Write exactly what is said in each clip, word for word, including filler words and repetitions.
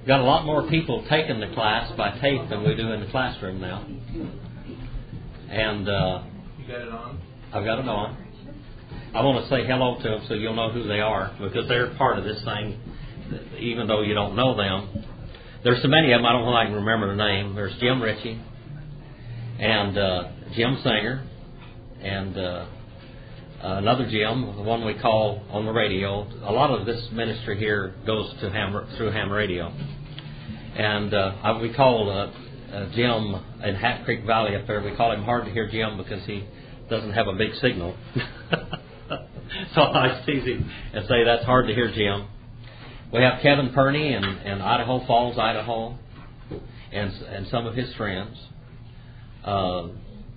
got a lot more people taking the class by tape than we do in the classroom now. And uh, you got it on? I've got it on. I want to say hello to them so you'll know who they are, because they're part of this thing, even though you don't know them. There's so many of them I don't know if I can remember the name. There's Jim Ritchie and uh, Jim Singer and uh, another Jim, the one we call on the radio. A lot of this ministry here goes to ham, through ham radio. And uh, we call uh, uh, Jim in Hat Creek Valley up there, we call him Hard to Hear Jim because he doesn't have a big signal. So I tease him and say that's hard to hear Jim. We have Kevin Perney in, in Idaho Falls, Idaho, and and some of his friends. Uh,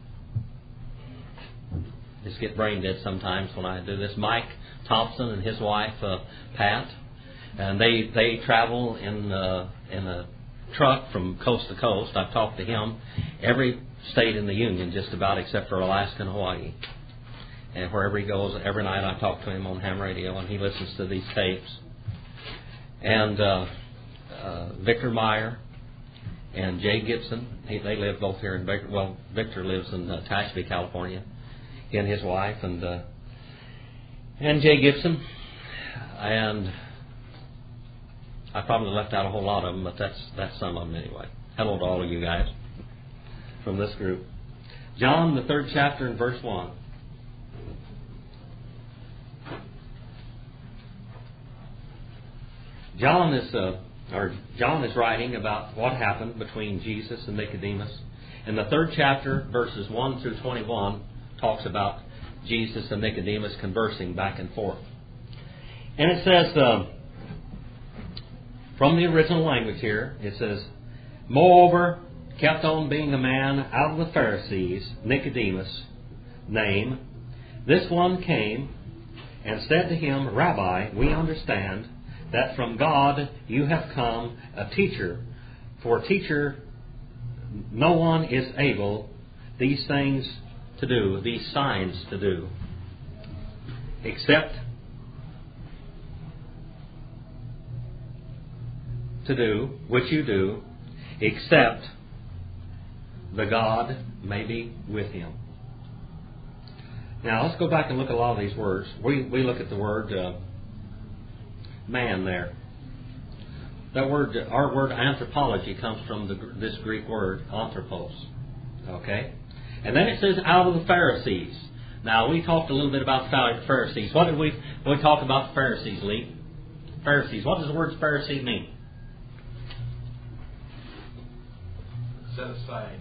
just get brain dead sometimes when I do this. Mike Thompson and his wife uh, Pat, and they they travel in uh, in a truck from coast to coast. I've talked to him every state in the Union just about except for Alaska and Hawaii. And wherever he goes, every night I talk to him on ham radio, and he listens to these tapes. And uh, uh, Victor Meyer and Jay Gibson, he, they live both here in Baker. Well, Victor lives in uh, Tehachapi, California, he and his wife, and uh, and Jay Gibson. And I probably left out a whole lot of them, but that's that's some of them anyway. Hello to all of you guys from this group. John, the third chapter, and verse one. John is uh, or John is writing about what happened between Jesus and Nicodemus. In the third chapter, verses one through twenty-one, talks about Jesus and Nicodemus conversing back and forth. And it says, uh, from the original language here, it says, moreover, kept on being a man out of the Pharisees, Nicodemus, name. This one came and said to him, Rabbi, we understand that from God you have come, a teacher. For a teacher, no one is able these things to do, these signs to do, except to do, which you do, except the God may be with him. Now let's go back and look at a lot of these words. We we look at the word uh, man there. That word, our word anthropology, comes from the, this Greek word anthropos. Okay? And then it says out of the Pharisees. Now we talked a little bit about the Pharisees. What did we, when we talked about the Pharisees, Lee? Pharisees. What does the word Pharisee mean? Set aside.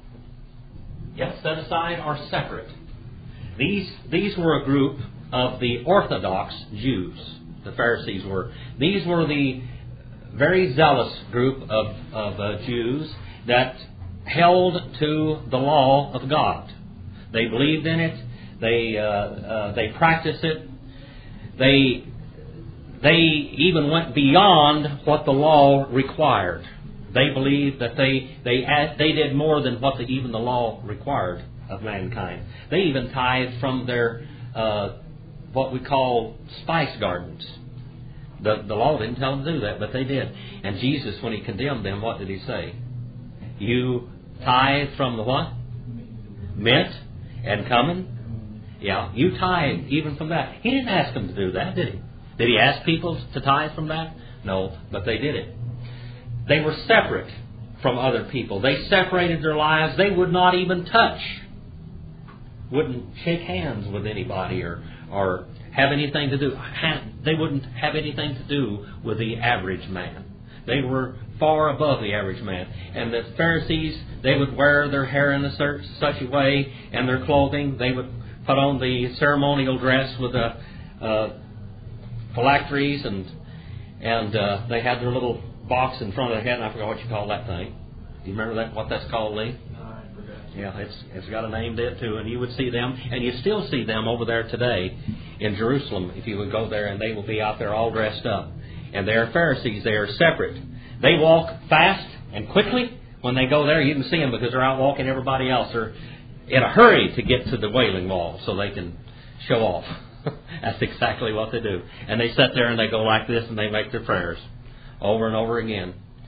Yes, set aside or separate. These, these were a group of the Orthodox Jews. The Pharisees were. These were the very zealous group of, of uh, Jews that held to the law of God. They believed in it. They uh, uh, they practiced it. They they even went beyond what the law required. They believed that they they they did more than what the, even the law required of mankind. They even tithed from their uh, what we call spice gardens. The, the law didn't tell them to do that, but they did. And Jesus, when he condemned them, what did he say? You tithe from the what? Mint and cumin? Yeah, you tithe even from that. He didn't ask them to do that, did he? Did he ask people to tithe from that? No, but they did it. They were separate from other people. They separated their lives. They would not even touch. Wouldn't shake hands with anybody or or have anything to do. They wouldn't have anything to do with the average man. They were far above the average man. And the Pharisees, they would wear their hair in a such, such a way, and their clothing, they would put on the ceremonial dress with the uh, phylacteries, and and uh, they had their little box in front of their head, and I forgot what you call that thing. Do you remember that? What that's called, Lee? Yeah, it's it's got a name to it too, and you would see them, and you still see them over there today in Jerusalem if you would go there, and they will be out there all dressed up. And they are Pharisees. They are separate. They walk fast and quickly. When they go there, you can see them because they're out walking everybody else. They're in a hurry to get to the Wailing Wall so they can show off. That's exactly what they do. And they sit there and they go like this and they make their prayers over and over again.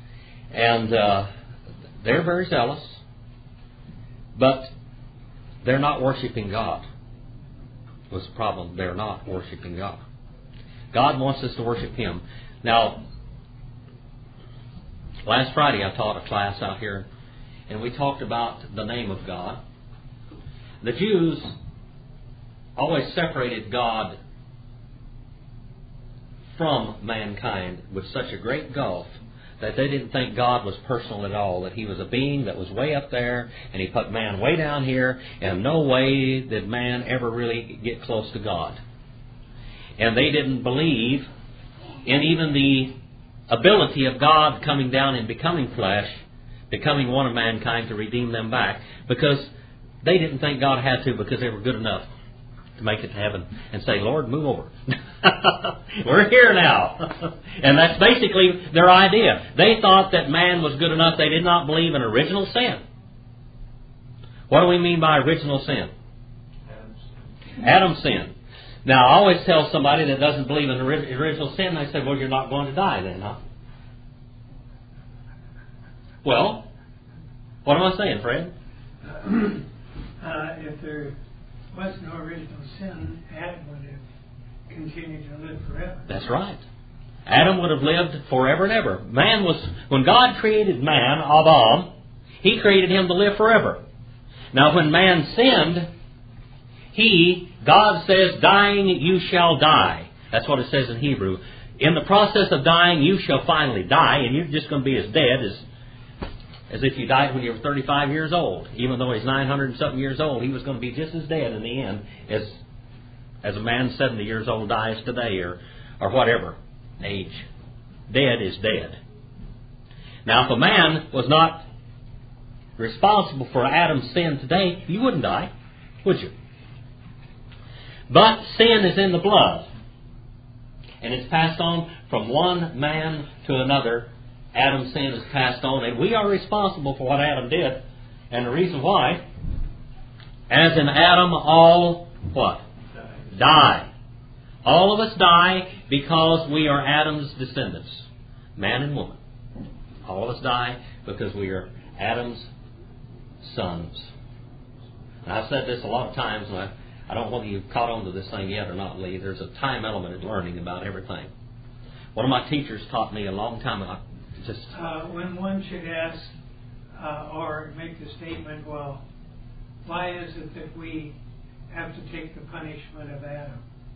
And uh, they're very zealous, but they're not worshiping God. What's the problem? They're not worshiping God. God wants us to worship Him. Now, last Friday I taught a class out here, and we talked about the name of God. The Jews always separated God from mankind with such a great gulf that they didn't think God was personal at all, that He was a being that was way up there, and He put man way down here, and no way did man ever really get close to God. And they didn't believe in even the ability of God coming down and becoming flesh, becoming one of mankind to redeem them back, because they didn't think God had to, because they were good enough to make it to heaven and say, Lord, move over. We're here now. And that's basically their idea. They thought that man was good enough. They did not believe in original sin. What do we mean by original sin? Adam's sin. Now, I always tell somebody that doesn't believe in original sin, they say, well, you're not going to die then, huh? Well, what am I saying, Fred? Uh, if there was no original sin, Adam would have continued to live forever. That's right. Adam would have lived forever and ever. Man was, when God created man, Adam, He created him to live forever. Now, when man sinned, he, God says, dying you shall die. That's what it says in Hebrew. In the process of dying, you shall finally die, and you're just going to be as dead as as if you died when you were thirty-five years old. Even though he's nine hundred and something years old, he was going to be just as dead in the end as as a man seventy years old dies today, or or whatever age. Dead is dead. Now, if a man was not responsible for Adam's sin today, you wouldn't die, would you? But sin is in the blood, and it's passed on from one man to another. Adam's sin is passed on, and we are responsible for what Adam did. And the reason why, as in Adam, all what? Die. die. All of us die because we are Adam's descendants, man and woman. All of us die because we are Adam's sons. And I've said this a lot of times, and I, I don't know whether you've caught on to this thing yet or not, Lee. There's a time element in learning about everything. One of my teachers taught me a long time ago. Just uh, when one should ask uh, or make the statement, well, why is it that we have to take the punishment of Adam?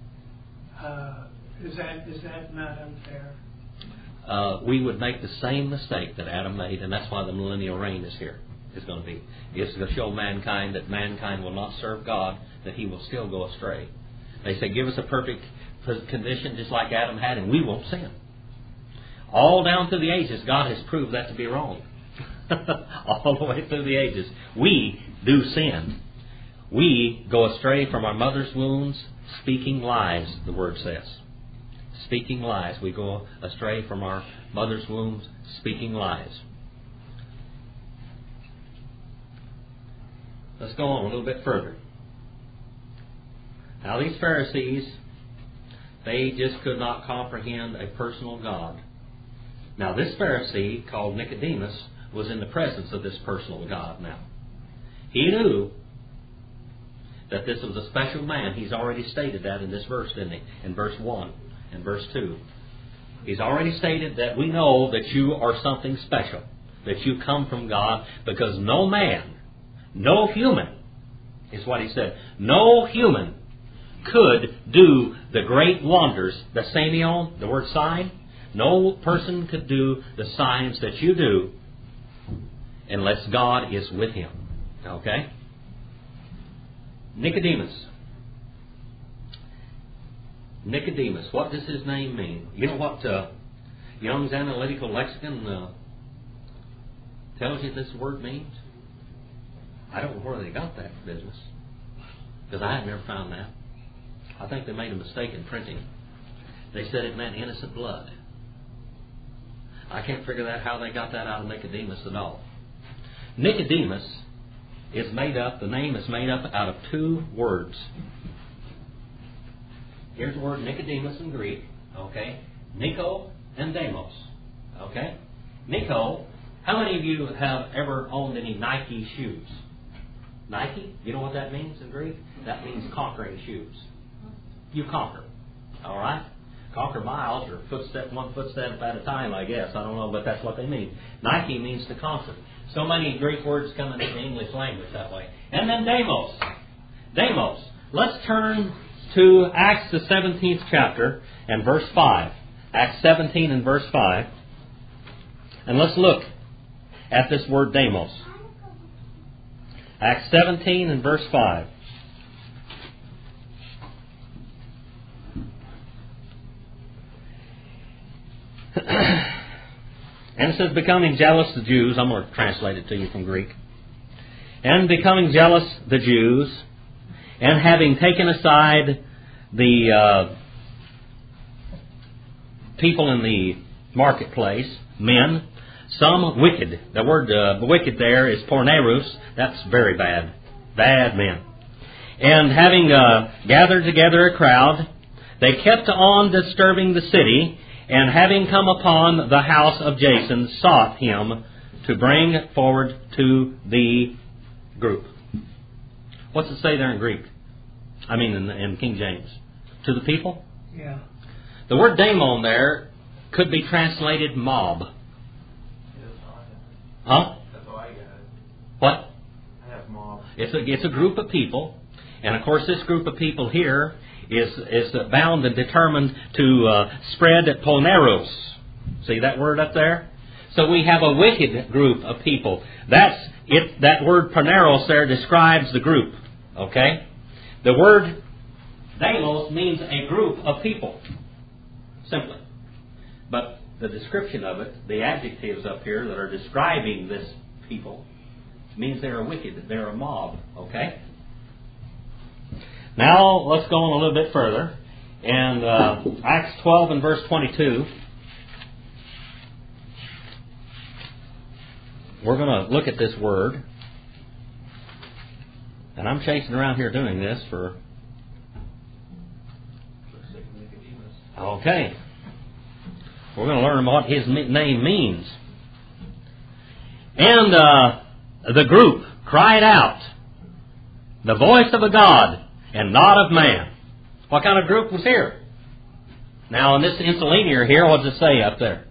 Uh, is that is that not unfair? Uh, we would make the same mistake that Adam made, and that's why the millennial reign is here. Is going to be. It's to show mankind that mankind will not serve God, that he will still go astray. They say, give us a perfect condition just like Adam had, and we won't sin. All down through the ages, God has proved that to be wrong. All the way through the ages. We do sin. We go astray from our mother's wombs, speaking lies, the Word says. Speaking lies. We go astray from our mother's wombs, speaking lies. Let's go on a little bit further. Now, these Pharisees, they just could not comprehend a personal God. Now, this Pharisee, called Nicodemus, was in the presence of this personal God now. He knew that this was a special man. He's already stated that in this verse, didn't he? In verse one and verse two. He's already stated that we know that you are something special, that you come from God, because no man, no human, is what he said, no human could do the great wonders, the semeion, the word sign. No person could do the signs that you do unless God is with him. Okay? Nicodemus. Nicodemus. What does his name mean? You know what uh, Young's Analytical Lexicon uh, tells you this word means? I don't know where they got that business, because I have never found that. I think they made a mistake in printing. They said it meant innocent blood. I can't figure out how they got that out of Nicodemus at all. Nicodemus is made up, the name is made up out of two words. Here's the word Nicodemus in Greek, okay? Nico and Demos, okay? Nico How many of you have ever owned any Nike shoes? Nike? You know what that means in Greek? That means conquering shoes. You conquer. All right? Conquer miles or footstep, one footstep at a time, I guess. I don't know, but that's what they mean. Nike means to conquer. So many Greek words come into the English language that way. And then Deimos. Deimos. Let's turn to Acts the seventeenth chapter and verse five. Acts seventeen and verse five. And let's look at this word Deimos. Acts seventeen and verse five. And it says, becoming jealous the Jews, I'm going to translate it to you from Greek. And becoming jealous the Jews, and having taken aside the uh, people in the marketplace, men, some wicked. The word uh, wicked there is porneros. That's very bad. Bad men. And having uh, gathered together a crowd, they kept on disturbing the city, and having come upon the house of Jason, sought him to bring forward to the group. What's it say there in Greek? I mean in, in King James. To the people? Yeah. The word daemon there could be translated mob. Huh? That's all I got. What? I have mob. It's a, it's a group of people. And of course this group of people here is is bound and determined to uh, spread at poneros. See that word up there? So we have a wicked group of people. That's it. That word poneros there describes the group. Okay? The word deimos means a group of people. Simply. But the description of it, the adjectives up here that are describing this people, means they're wicked. They're a mob. Okay? Now, let's go on a little bit further. And uh, Acts twelve and verse twenty-two. We're going to look at this word. And I'm chasing around here doing this for... Okay. We're going to learn what his name means. And uh, the group cried out, the voice of a God, and not of man. What kind of group was here? Now, in this interlinear here, what does it say up there?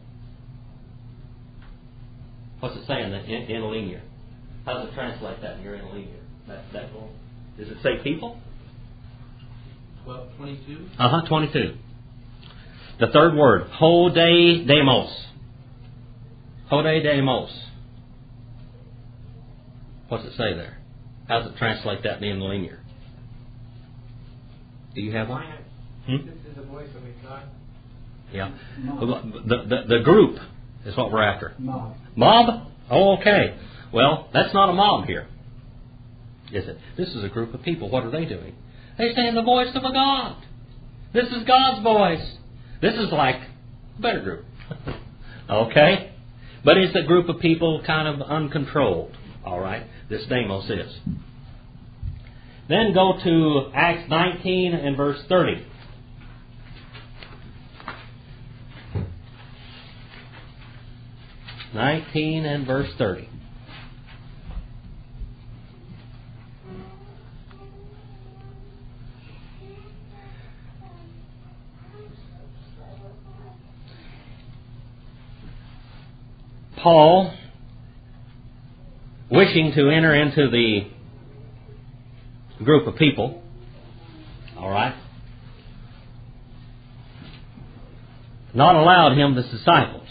What's it say in the interlinear? How does it translate that in your interlinear? That, that one? Does it say people? twelve twenty-two? Uh-huh, twenty-two. The third word, hodeideimos. Hodeideimos. What's it say there? How does it translate that in the interlinear? Do you have one? Hmm? This is the voice of a God. Yeah. The, the, the group is what we're after. Mob. Mob? Oh, okay. Well, that's not a mob here, is it? This is a group of people. What are they doing? They're saying the voice of a God. This is God's voice. This is like a better group. Okay? But it's a group of people kind of uncontrolled. All right? This Deimos is. Then go to Acts nineteen and verse thirty. nineteen and verse thirty. Paul, wishing to enter into the group of people, all right, not allowed him the disciples,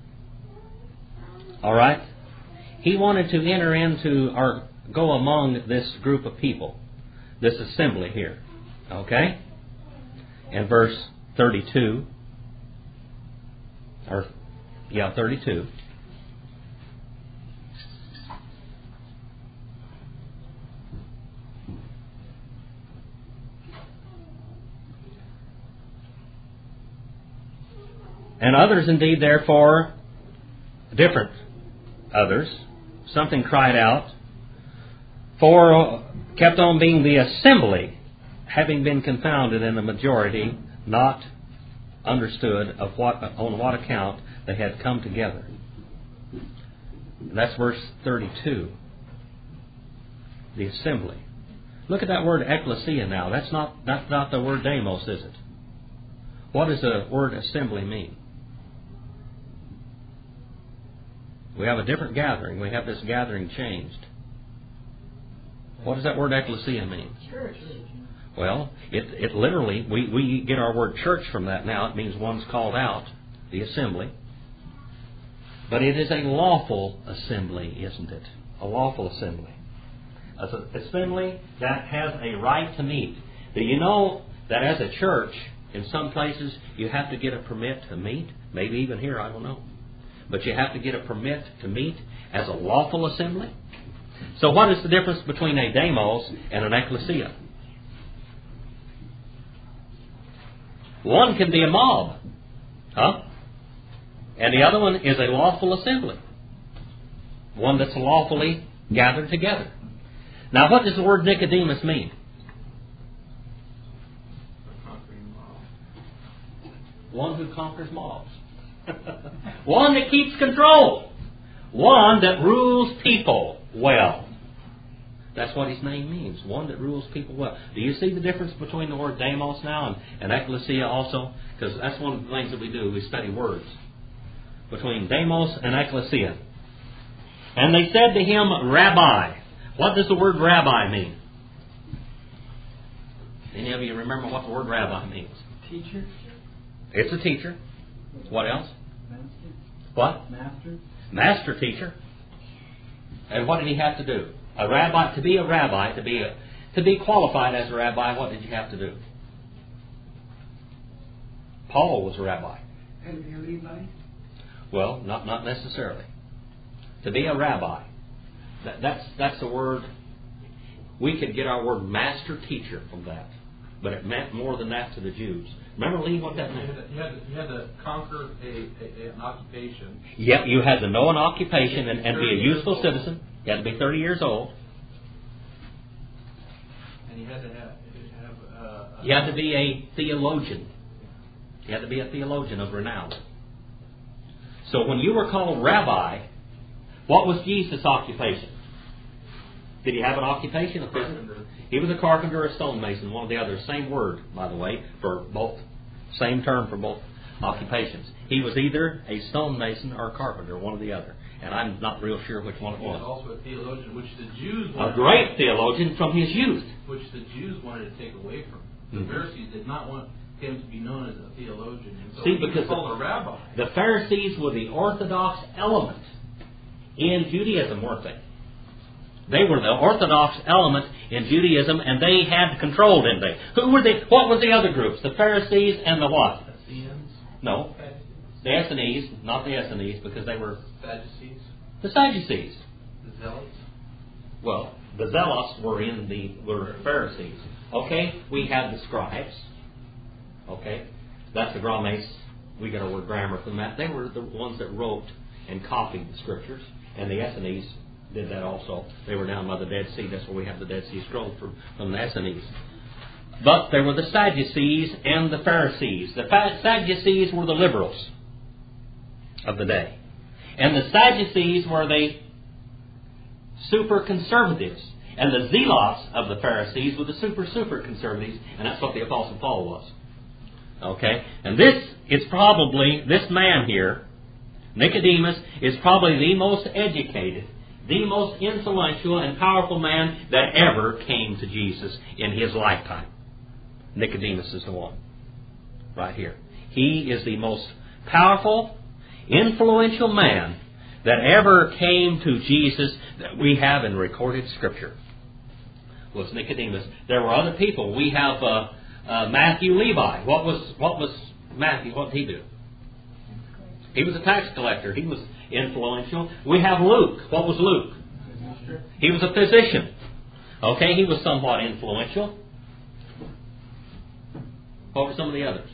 all right. He wanted to enter into or go among this group of people, this assembly here, okay. In verse thirty-two, or yeah, thirty-two. And others indeed, therefore, different others, something cried out, for kept on being the assembly, having been confounded in the majority, not understood of what on what account they had come together. And that's verse thirty-two. The assembly. Look at that word ecclesia now. That's not, that's not the word demos, is it? What does the word assembly mean? We have a different gathering. We have this gathering changed. What does that word ecclesia mean? Church. Well, it, it literally, we, we get our word church from that now. It means one's called out, the assembly. But it is a lawful assembly, isn't it? A lawful assembly. An assembly that has a right to meet. Do you know that as a church, in some places, you have to get a permit to meet? Maybe even here, I don't know. But you have to get a permit to meet as a lawful assembly? So what is the difference between a demos and an ecclesia? One can be a mob. Huh? And the other one is a lawful assembly. One that's lawfully gathered together. Now, what does the word Nicodemus mean? One who conquers mobs. One that keeps control. One that rules people well. That's what his name means. One that rules people well. Do you see the difference between the word demos now and, and ecclesia also? Because that's one of the things that we do. We study words. Between demos and ecclesia. And they said to him, Rabbi. What does the word rabbi mean? Any of you remember what the word rabbi means? Teacher. It's a teacher. What else? Master. What? Master. Master teacher. And what did he have to do? A rabbi, to be a rabbi, to be a, to be qualified as a rabbi, what did you have to do? Paul was a rabbi. Had to be a Levite? Well, not not necessarily. To be a rabbi. That, that's that's the word. We could get our word master teacher from that. But it meant more than that to the Jews. Remember, Lee, what that meant? You had to, you had to conquer a, a, an occupation. Yep, you had to know an occupation and, and be a useful citizen. You had to be thirty years old. And you had to have... have uh, You had to be a theologian. You had to be a theologian of renown. So when you were called rabbi, what was Jesus' occupation? Did he have an occupation? A carpenter. He was a carpenter, a stonemason, one or the other. Same word, by the way, for both. Same term for both occupations. He was either a stonemason or a carpenter, one or the other. And I'm not real sure which one it He was was. also a theologian, which the Jews A wanted, great theologian from his youth. which the Jews wanted to take away from him. The Mhm. Pharisees did not want him to be known as a theologian. And so See, he because was called a rabbi. The Pharisees were the orthodox element in Judaism, weren't they? They were the orthodox element in Judaism, and they had control, didn't they? Who were they? What were the other groups? The Pharisees and the what? Essenes, No, the Essenes, not the Essenes, because they were Sadducees, the Sadducees. the Zealots. Well, the Zealots were in the were Pharisees. Okay, we have the scribes. Okay, that's the Grammates. We get our word grammar from that. They were the ones that wrote and copied the scriptures, and the Essenes did that also. They were down by the Dead Sea. That's where we have the Dead Sea Scrolls from, from the Essenes. But there were the Sadducees and the Pharisees. The Sadducees were the liberals of the day. And the Sadducees were the super conservatives. And the zealots of the Pharisees were the super, super conservatives. And that's what the Apostle Paul was. Okay? And this is probably, this man here, Nicodemus, is probably the most educated, the most influential and powerful man that ever came to Jesus in his lifetime. Nicodemus is the one. Right here. He is the most powerful, influential man that ever came to Jesus that we have in recorded Scripture. Was Nicodemus. There were other people. We have uh, uh, Matthew Levi. What was what was Matthew? What did he do? He was a tax collector. He was influential. We have Luke. What was Luke? He was a physician. Okay, he was somewhat influential. What were some of the others?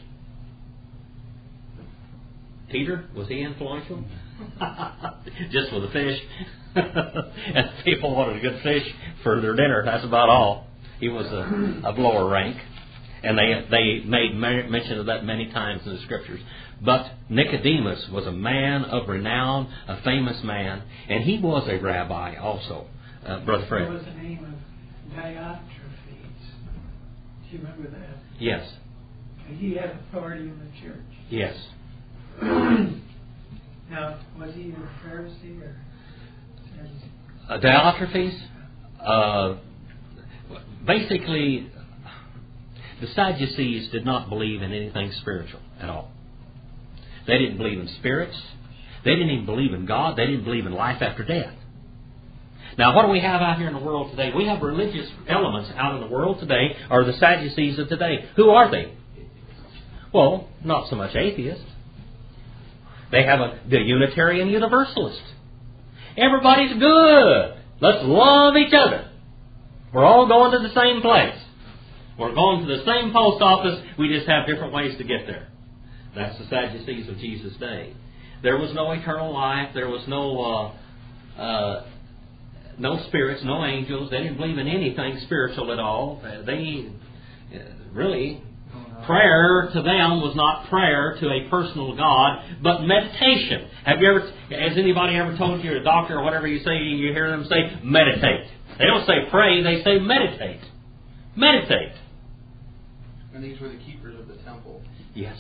Peter, was he influential? Just with the fish. And people wanted a good fish for their dinner. That's about all. He was a, of lower rank. And they they made mention of that many times in the Scriptures. But Nicodemus was a man of renown, a famous man, and he was a rabbi also, uh, Brother Fred. What was the name of Diotrephes? Do you remember that? Yes. He had authority in the church. Yes. Now, was he a Pharisee or? Uh, Diotrephes, uh, basically, the Sadducees did not believe in anything spiritual at all. They didn't believe in spirits. They didn't even believe in God. They didn't believe in life after death. Now, what do we have out here in the world today? We have religious elements out in the world today, or the Sadducees of today. Who are they? Well, not so much atheists. They have a, the Unitarian Universalist. Everybody's good. Let's love each other. We're all going to the same place. We're going to the same post office. We just have different ways to get there. That's the Sadducees of Jesus' day. There was no eternal life. There was no uh, uh, no spirits, no angels. They didn't believe in anything spiritual at all. They uh, really, prayer to them was not prayer to a personal God, but meditation. Have you ever, has anybody ever told you, a doctor or whatever you say, you hear them say, meditate? They don't say pray, they say meditate. Meditate. And these were the keepers of the temple. Yes.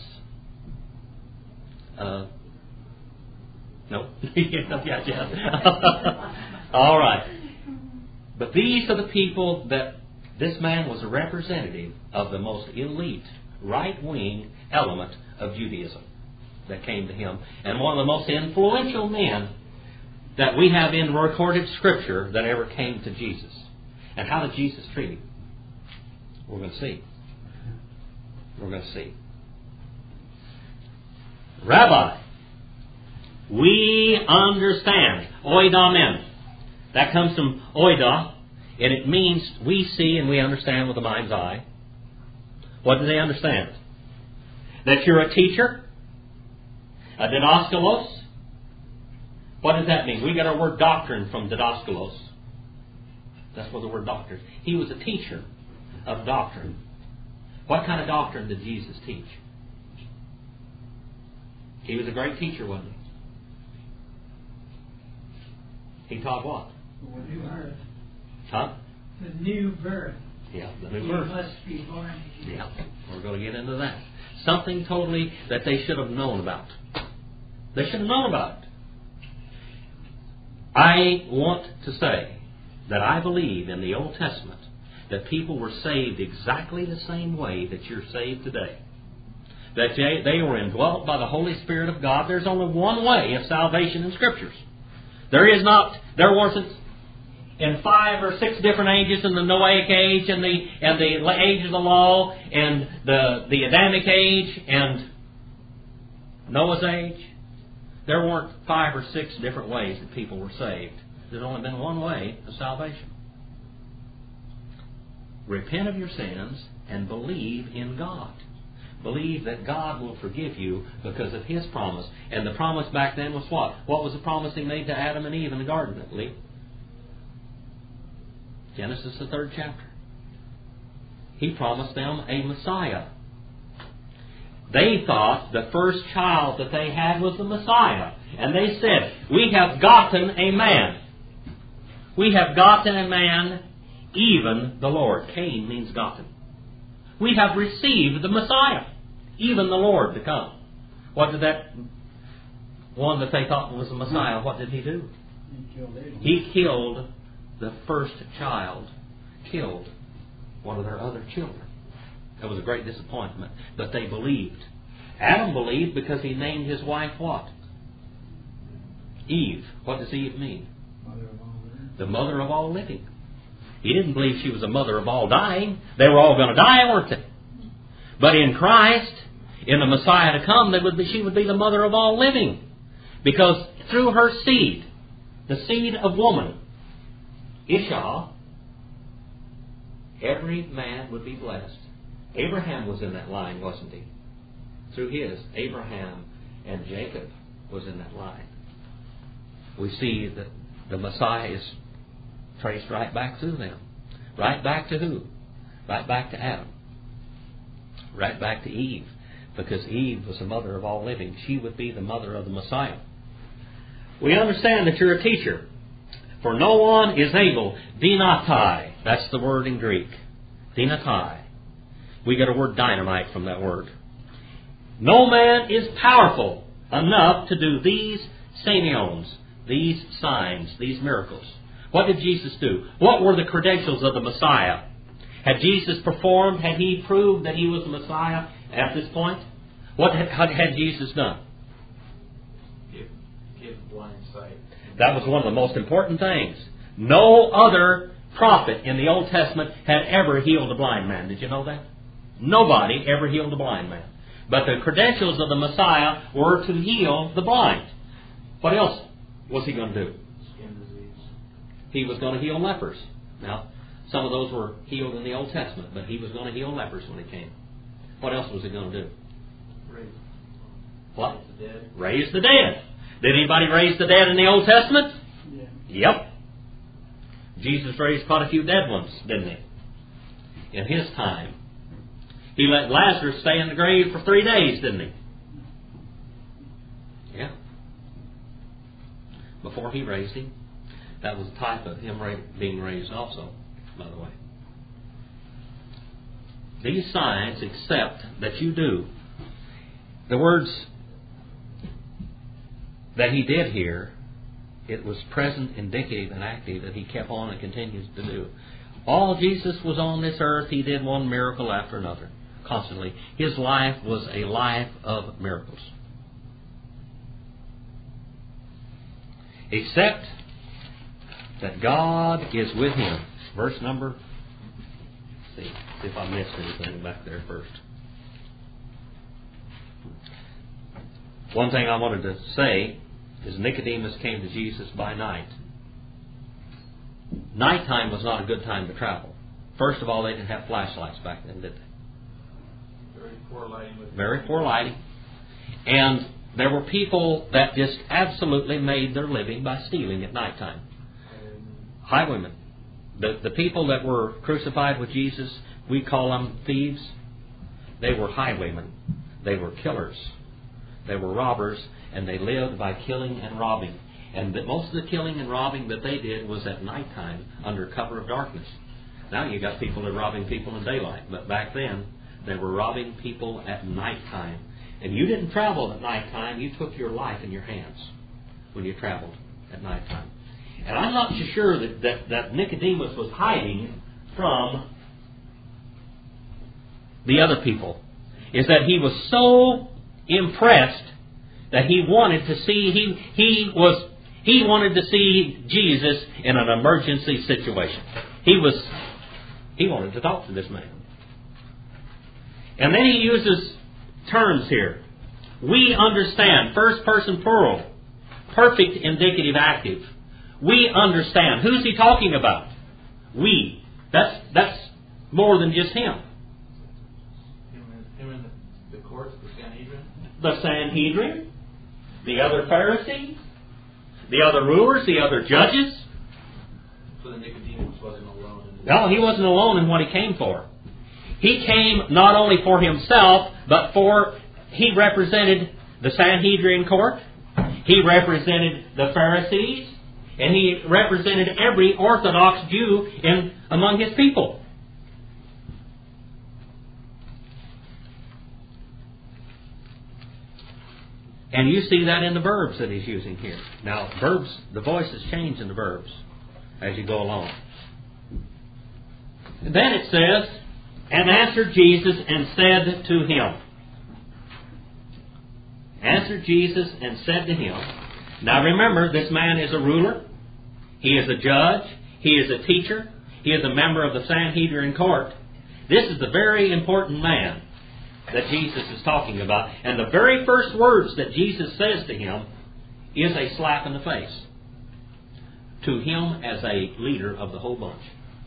Uh, no. yeah, yeah. All right. But these are the people that this man was a representative of the most elite, right-wing element of Judaism that came to him. And one of the most influential men that we have in recorded Scripture that ever came to Jesus. And how did Jesus treat him? We're going to see. We're going to see. Rabbi, we understand. Oidamen. That comes from oida, and it means we see and we understand with the mind's eye. What do they understand? That you're a teacher? A didaskalos? What does that mean? We get our word doctrine from didaskalos. That's what the word doctrine is. He was a teacher of doctrine. What kind of doctrine did Jesus teach? He was a great teacher, wasn't he? He taught what? The new birth. Huh? The new birth. Yeah, the new You birth. must be born again. Yeah, we're going to get into that. Something totally that they should have known about. They should have known about it. I want to say that I believe in the Old Testament that people were saved exactly the same way that you're saved today. That they, they were indwelt by the Holy Spirit of God. There's only one way of salvation in Scriptures. There is not, there wasn't in five or six different ages, in the Noahic age and the and the age of the law and the, the Adamic age and Noah's age. There weren't five or six different ways that people were saved. There's only been one way of salvation. Repent of your sins and believe in God. Believe that God will forgive you because of His promise. And the promise back then was what? What was the promise He made to Adam and Eve in the garden, Lee? Genesis, the third chapter. He promised them a Messiah. They thought the first child that they had was the Messiah. And they said, we have gotten a man. We have gotten a man, even the Lord. Cain means gotten. We have received the Messiah, even the Lord to come. What did that one that they thought was the Messiah, what did he do? He killed Abel. He killed the first child. Killed one of their other children. That was a great disappointment. But they believed. Adam believed because he named his wife what? Eve. What does Eve mean? Mother of all living. The mother of all living. He didn't believe she was the mother of all dying. They were all going to die, weren't they? But in Christ, in the Messiah to come, they would be, she would be the mother of all living. Because through her seed, the seed of woman, Ishah, every man would be blessed. Abraham was in that line, wasn't he? Through his, Abraham and Jacob was in that line. We see that the Messiah is traced right back through them. Right back to who? Right back to Adam. right back to Eve, because Eve was the mother of all living. She would be the mother of the Messiah. We understand that you're a teacher. For no one is able, dinatai, that's the word in Greek, dinatai. We get a word dynamite from that word. No man is powerful enough to do these semions, these signs, these miracles. What did Jesus do? What were the credentials of the Messiah? Had Jesus performed? Had He proved that He was the Messiah at this point? What had, had Jesus done? Give, give blind sight. That was one of the most important things. No other prophet in the Old Testament had ever healed a blind man. Did you know that? Nobody ever healed a blind man. But the credentials of the Messiah were to heal the blind. What else was He going to do? Skin disease. He was going to heal lepers. Now, some of those were healed in the Old Testament, but He was going to heal lepers when He came. What else was He going to do? Raise. What? Raise the dead. Raise the dead. Did anybody raise the dead in the Old Testament? Yeah. Yep. Jesus raised quite a few dead ones, didn't He? In His time. He let Lazarus stay in the grave for three days, didn't He? Yeah. Before He raised him. That was a type of Him being raised also, by the way. These signs, except that you do. The words that He did here, it was present, indicative, and active that He kept on and continues to do. While Jesus was on this earth, He did one miracle after another, constantly. His life was a life of miracles. Except that God is with Him. Verse number, let's see, see if I missed anything back there first. One thing I wanted to say is Nicodemus came to Jesus by night. Nighttime was not a good time to travel. First of all, they didn't have flashlights back then, did they? Very poor lighting. With Very poor lighting. And there were people that just absolutely made their living by stealing at nighttime. Highwaymen. The, the people that were crucified with Jesus, we call them thieves. They were highwaymen. They were killers. They were robbers, and they lived by killing and robbing. And the, most of the killing and robbing that they did was at nighttime, under cover of darkness. Now you got people that are robbing people in daylight, but back then they were robbing people at nighttime. And you didn't travel at nighttime; you took your life in your hands when you traveled at nighttime. And I'm not so sure that, that, that Nicodemus was hiding from the other people. Is that he was so impressed that he wanted to see he he was he wanted to see Jesus in an emergency situation. He was he wanted to talk to this man. And then he uses terms here. We understand, first person plural, perfect indicative active. We understand. Who's he talking about? We. That's that's more than just him. Him and, him and the, the courts, the Sanhedrin. The Sanhedrin, the other Pharisees, the other rulers, the other judges. So the Nicodemus wasn't alone. In the No, he wasn't alone in what he came for. He came not only for himself, but for, he represented the Sanhedrin court, he represented the Pharisees, and he represented every Orthodox Jew in among his people. And you see that in the verbs that he's using here. Now, verbs, the voices change in the verbs as you go along. Then it says, and answered Jesus and said to him. Answered Jesus and said to him. Now remember, this man is a ruler. He is a judge. He is a teacher. He is a member of the Sanhedrin court. This is the very important man that Jesus is talking about. And the very first words that Jesus says to him is a slap in the face to him as a leader of the whole bunch.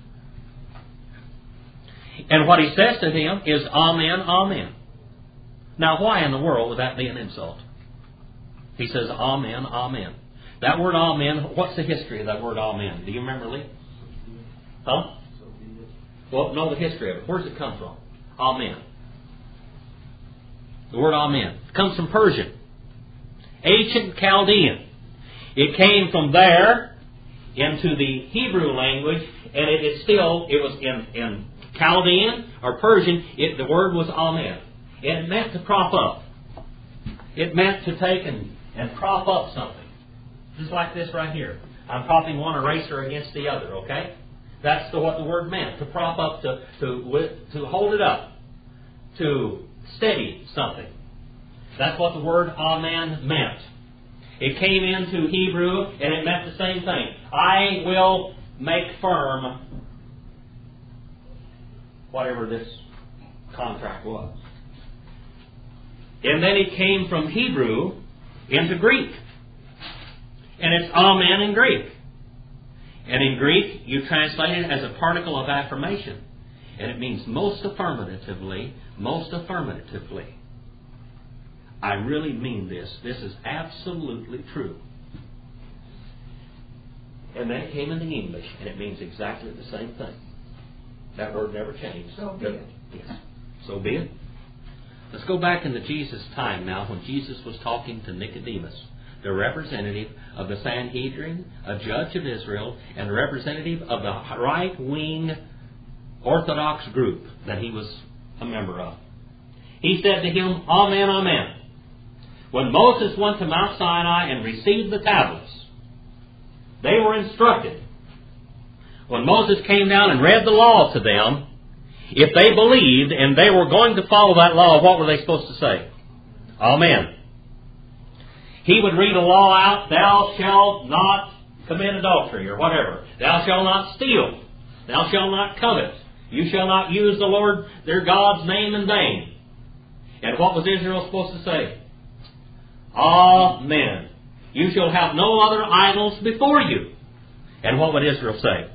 And what he says to him is, Amen, Amen. Now, why in the world would that be an insult? He says, Amen, Amen. That word Amen, what's the history of that word Amen? Do you remember, Lee? Huh? Well, know the history of it. Where does it come from? Amen. The word Amen. It comes from Persian. Ancient Chaldean. It came from there into the Hebrew language, and it is still, it was in, in Chaldean or Persian, it, the word was Amen. It meant to prop up. It meant to take and, and prop up something. Just like this right here. I'm propping one eraser against the other, okay? That's the, what the word meant. To prop up, to, to, to hold it up. To steady something. That's what the word Amen meant. It came into Hebrew and it meant the same thing. I will make firm whatever this contract was. And then it came from Hebrew into Greek. And it's Amen in Greek. And in Greek, you translate it as a particle of affirmation. And it means most affirmatively, most affirmatively. I really mean this. This is absolutely true. And then it came into English, and it means exactly the same thing. That word never changed. So be it. Yes. So be it. Let's go back into Jesus' time now, when Jesus was talking to Nicodemus, the representative of the Sanhedrin, a judge of Israel, and a representative of the right-wing Orthodox group that he was a member of. He said to him, Amen, amen. When Moses went to Mount Sinai and received the tablets, they were instructed. When Moses came down and read the law to them, if they believed and they were going to follow that law, what were they supposed to say? Amen. He would read a law out, thou shalt not commit adultery or whatever. Thou shalt not steal. Thou shalt not covet. You shall not use the Lord their God's name in vain. And what was Israel supposed to say? Amen. You shall have no other idols before you. And what would Israel say?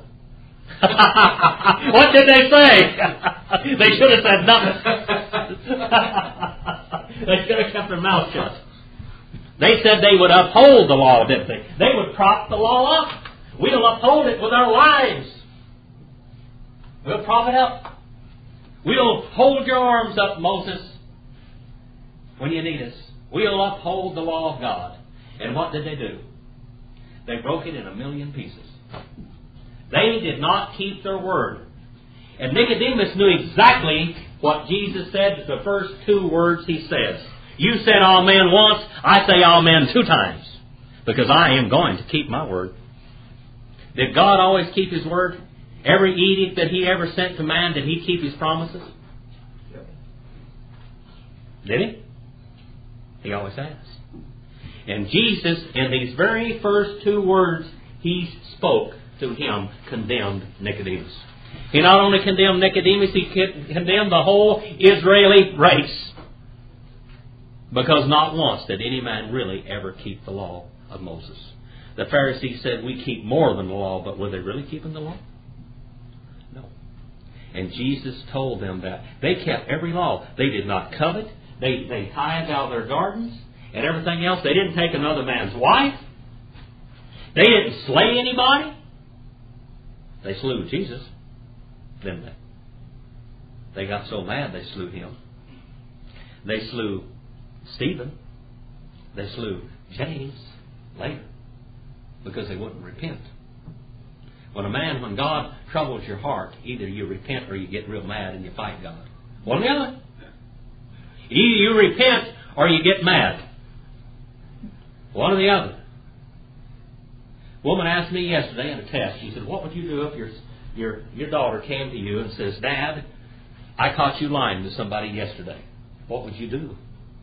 What did they say? They should have said nothing. They should have kept their mouth shut. They said they would uphold the law, didn't they? They would prop the law up. We'll uphold it with our lives. We'll prop it up. We'll hold your arms up, Moses, when you need us. We'll uphold the law of God. And what did they do? They broke it in a million pieces. They did not keep their word. And Nicodemus knew exactly what Jesus said, the first two words he says. You said amen once, I say amen two times. Because I am going to keep my word. Did God always keep His word? Every edict that He ever sent to man, did He keep His promises? Yep. Did He? He always has. And Jesus, in these very first two words He spoke to him, condemned Nicodemus. He not only condemned Nicodemus, He condemned the whole Israeli race. Because not once did any man really ever keep the law of Moses. The Pharisees said, we keep more than the law, but were they really keeping the law? No. And Jesus told them that they kept every law. They did not covet. They, they tithed out their gardens and everything else. They didn't take another man's wife. They didn't slay anybody. They slew Jesus, didn't they? They got so mad they slew Him. They slew Stephen. They slew James later because they wouldn't repent. When a man, when God troubles your heart, either you repent or you get real mad and you fight God. One or the other. Either you repent or you get mad. One or the other. A woman asked me yesterday in a test, she said, what would you do if your, your, your daughter came to you and says, Dad, I caught you lying to somebody yesterday. What would you do?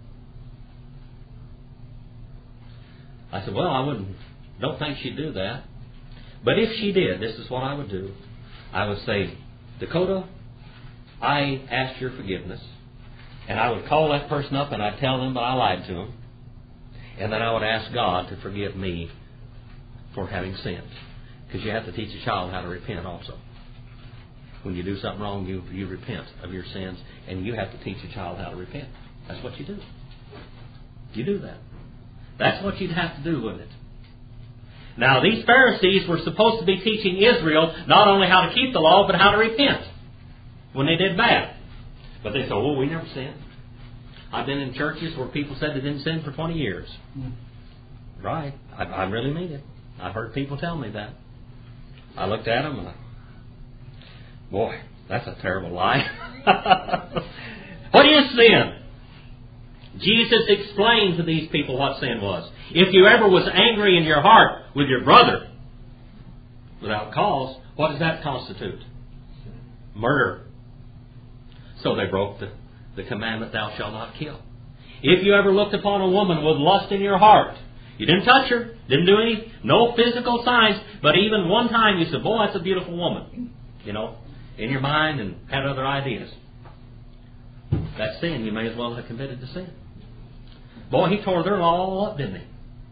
I said, well, I wouldn't, don't think she'd do that. But if she did, this is what I would do. I would say, Dakota, I asked your forgiveness. And I would call that person up and I'd tell them that I lied to them. And then I would ask God to forgive me for having sinned. Because you have to teach a child how to repent also. When you do something wrong, you, you repent of your sins. And you have to teach a child how to repent. That's what you do. You do that. That's what you'd have to do with it. Now, these Pharisees were supposed to be teaching Israel not only how to keep the law, but how to repent when they did bad. But they said, oh, we never sinned. I've been in churches where people said they didn't sin for twenty years. Mm. Right. I, I really mean it. I've heard people tell me that. I looked at them and I, boy, that's a terrible lie. What is sin? Jesus explained to these people what sin was. If you ever was angry in your heart with your brother without cause, what does that constitute? Murder. So they broke the, the commandment, thou shalt not kill. If you ever looked upon a woman with lust in your heart, you didn't touch her, didn't do any, no physical signs, but even one time you said, boy, that's a beautiful woman, you know, in your mind and had other ideas. That's sin. You may as well have committed the sin. Boy, he tore their law all up, didn't he?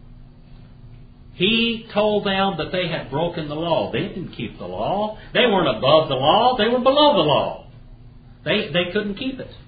He told them that they had broken the law. They didn't keep the law. They weren't above the law. They were below the law. They, they couldn't keep it.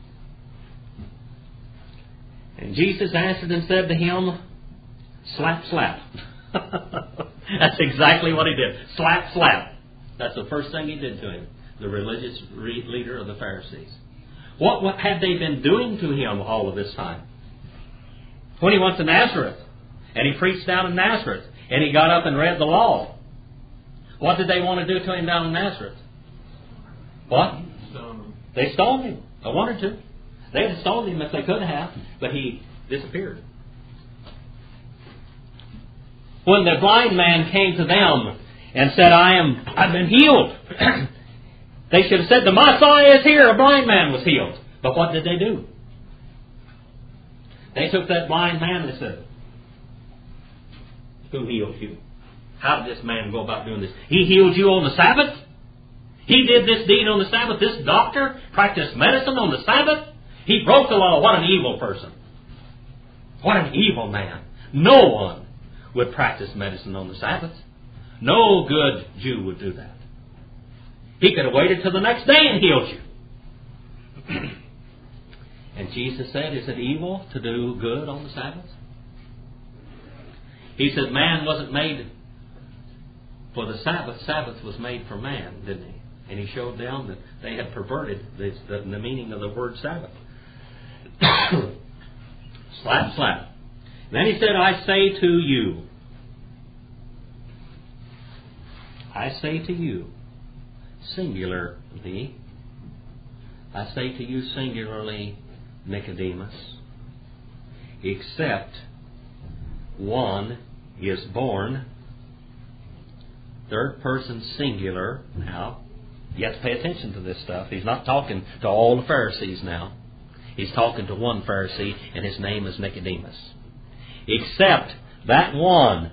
And Jesus answered and said to him, slap, slap. That's exactly what he did. Slap, slap. That's the first thing he did to him, the religious re- leader of the Pharisees. What, what had they been doing to him all of this time? When he went to Nazareth, and he preached down in Nazareth, and he got up and read the law, what did they want to do to him down in Nazareth? What? Stone him. They stoned him. I wanted to. They had stoned him if they could have, but he disappeared. When the blind man came to them and said, I am, I've been healed, they should have said, the Messiah is here. A blind man was healed. But what did they do? They took that blind man and they said, who healed you? How did this man go about doing this? He healed you on the Sabbath? He did this deed on the Sabbath? This doctor practiced medicine on the Sabbath? He broke the law. What an evil person. What an evil man. No one would practice medicine on the Sabbath. No good Jew would do that. He could have waited till the next day and healed you. And Jesus said, is it evil to do good on the Sabbath? He said, man wasn't made for the Sabbath. Sabbath was made for man, didn't he? And he showed them that they had perverted the, the, the meaning of the word Sabbath. Slap, slap. Then he said, I say to you, I say to you, singularly, I say to you singularly, Nicodemus, except one is born, third person singular. Now, you have to pay attention to this stuff. He's not talking to all the Pharisees now. He's talking to one Pharisee, and his name is Nicodemus. Except that one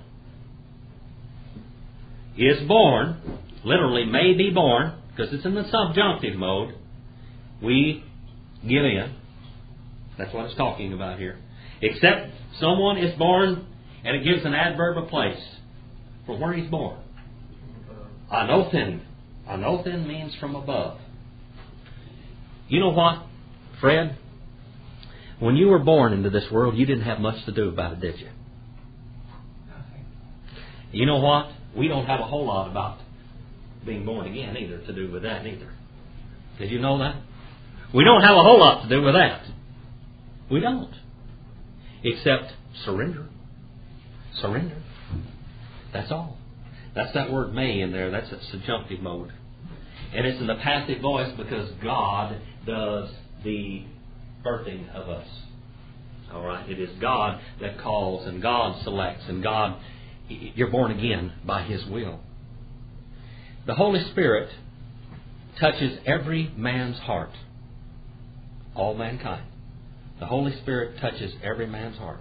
is born, literally may be born, because it's in the subjunctive mode, we give in. That's what it's talking about here. Except someone is born, and it gives an adverb of place for where he's born. Anothen. Anothen means from above. You know what, Fred? When you were born into this world, you didn't have much to do about it, did you? Nothing. You know what? We don't have a whole lot about being born again either to do with that either. Did you know that? We don't have a whole lot to do with that. We don't. Except surrender. Surrender. That's all. That's that word may in there. That's a subjunctive mode. And it's in the passive voice because God does the birthing of us. All right? It is God that calls and God selects and God, you're born again by His will. The Holy Spirit touches every man's heart. All mankind. The Holy Spirit touches every man's heart.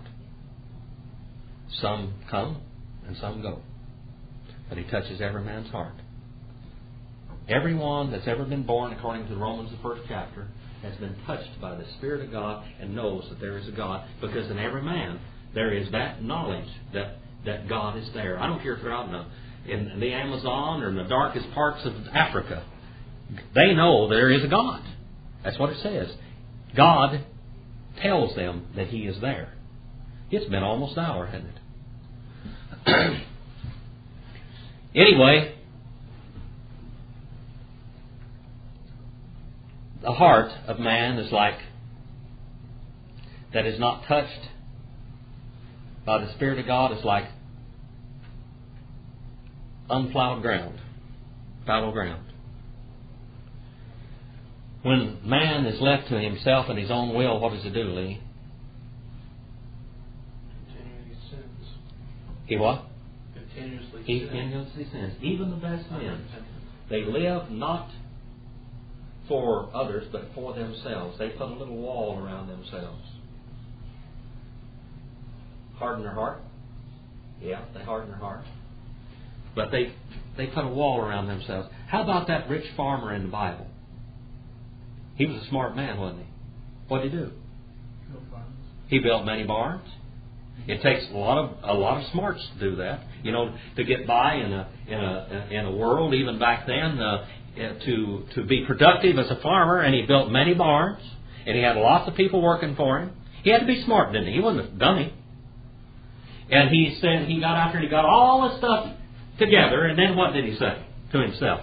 Some come and some go. But He touches every man's heart. Everyone that's ever been born, according to Romans, the first chapter, has been touched by the Spirit of God and knows that there is a God. Because in every man, there is that knowledge that, that God is there. I don't care if they're out in the, in the Amazon or in the darkest parts of Africa. They know there is a God. That's what it says. God tells them that He is there. It's been almost an hour, hasn't it? Anyway, the heart of man is like that is not touched by the Spirit of God is like unplowed ground, fallow ground. When man is left to himself and his own will, what does he do, Lee? Continually sins. He what? Continuously He sins. continuously sins. Even the best men, they live not for others, but for themselves. They put a little wall around themselves. Harden their heart? Yeah, they harden their heart. But they they put a wall around themselves. How about that rich farmer in the Bible? He was a smart man, wasn't he? What did he do? He built many barns. It takes a lot of a lot of smarts to do that. You know, to get by in a in a in a world even back then, uh, to to be productive as a farmer. And he built many barns, and he had lots of people working for him. He had to be smart, didn't he? He wasn't a dummy. And he said he got out there and he got all this stuff together, and then what did he say to himself?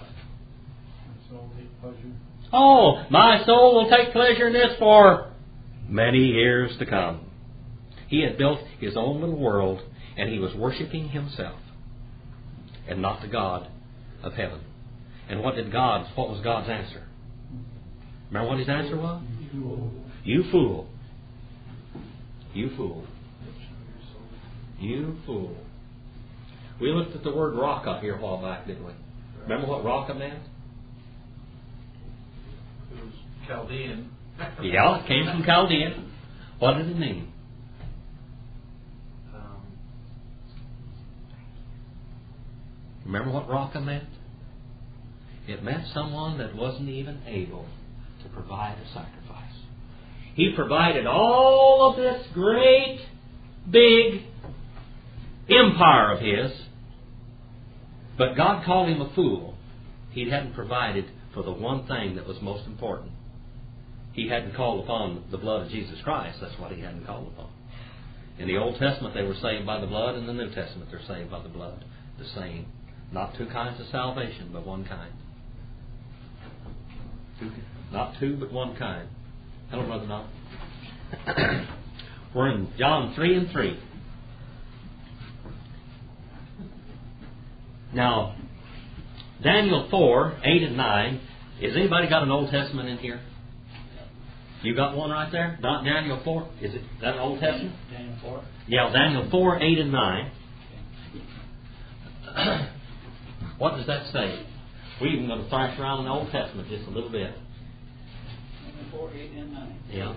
Oh, my soul will take pleasure in this for many years to come. He had built his own little world, and he was worshiping himself and not the God of heaven. And what did God's, what was God's answer? Remember what his answer was? You fool. You fool. You fool. We looked at the word Raka here a while back, didn't we? Remember what Raka meant? It was Chaldean. Yeah, it came from Chaldean. What did it mean? Um, Remember what Raka meant? It meant someone that wasn't even able to provide a sacrifice. He provided all of this great, big empire of his, but God called him a fool. He hadn't provided for the one thing that was most important. He hadn't called upon the blood of Jesus Christ. That's what he hadn't called upon. In the Old Testament they were saved by the blood. In the New Testament they're saved by the blood. The same. Not two kinds of salvation, but one kind. Two, not two, but one kind. Hello, Brother Don. We're in John three and three. Now, Daniel four, eight and nine. Has anybody got an Old Testament in here? You got one right there? Not Daniel four? Is it that Old Testament? Daniel four. Yeah, Daniel four, eight and nine. What does that say? We're even going to thrash around in the Old Testament just a little bit. Daniel four, eight, and nine. Yeah.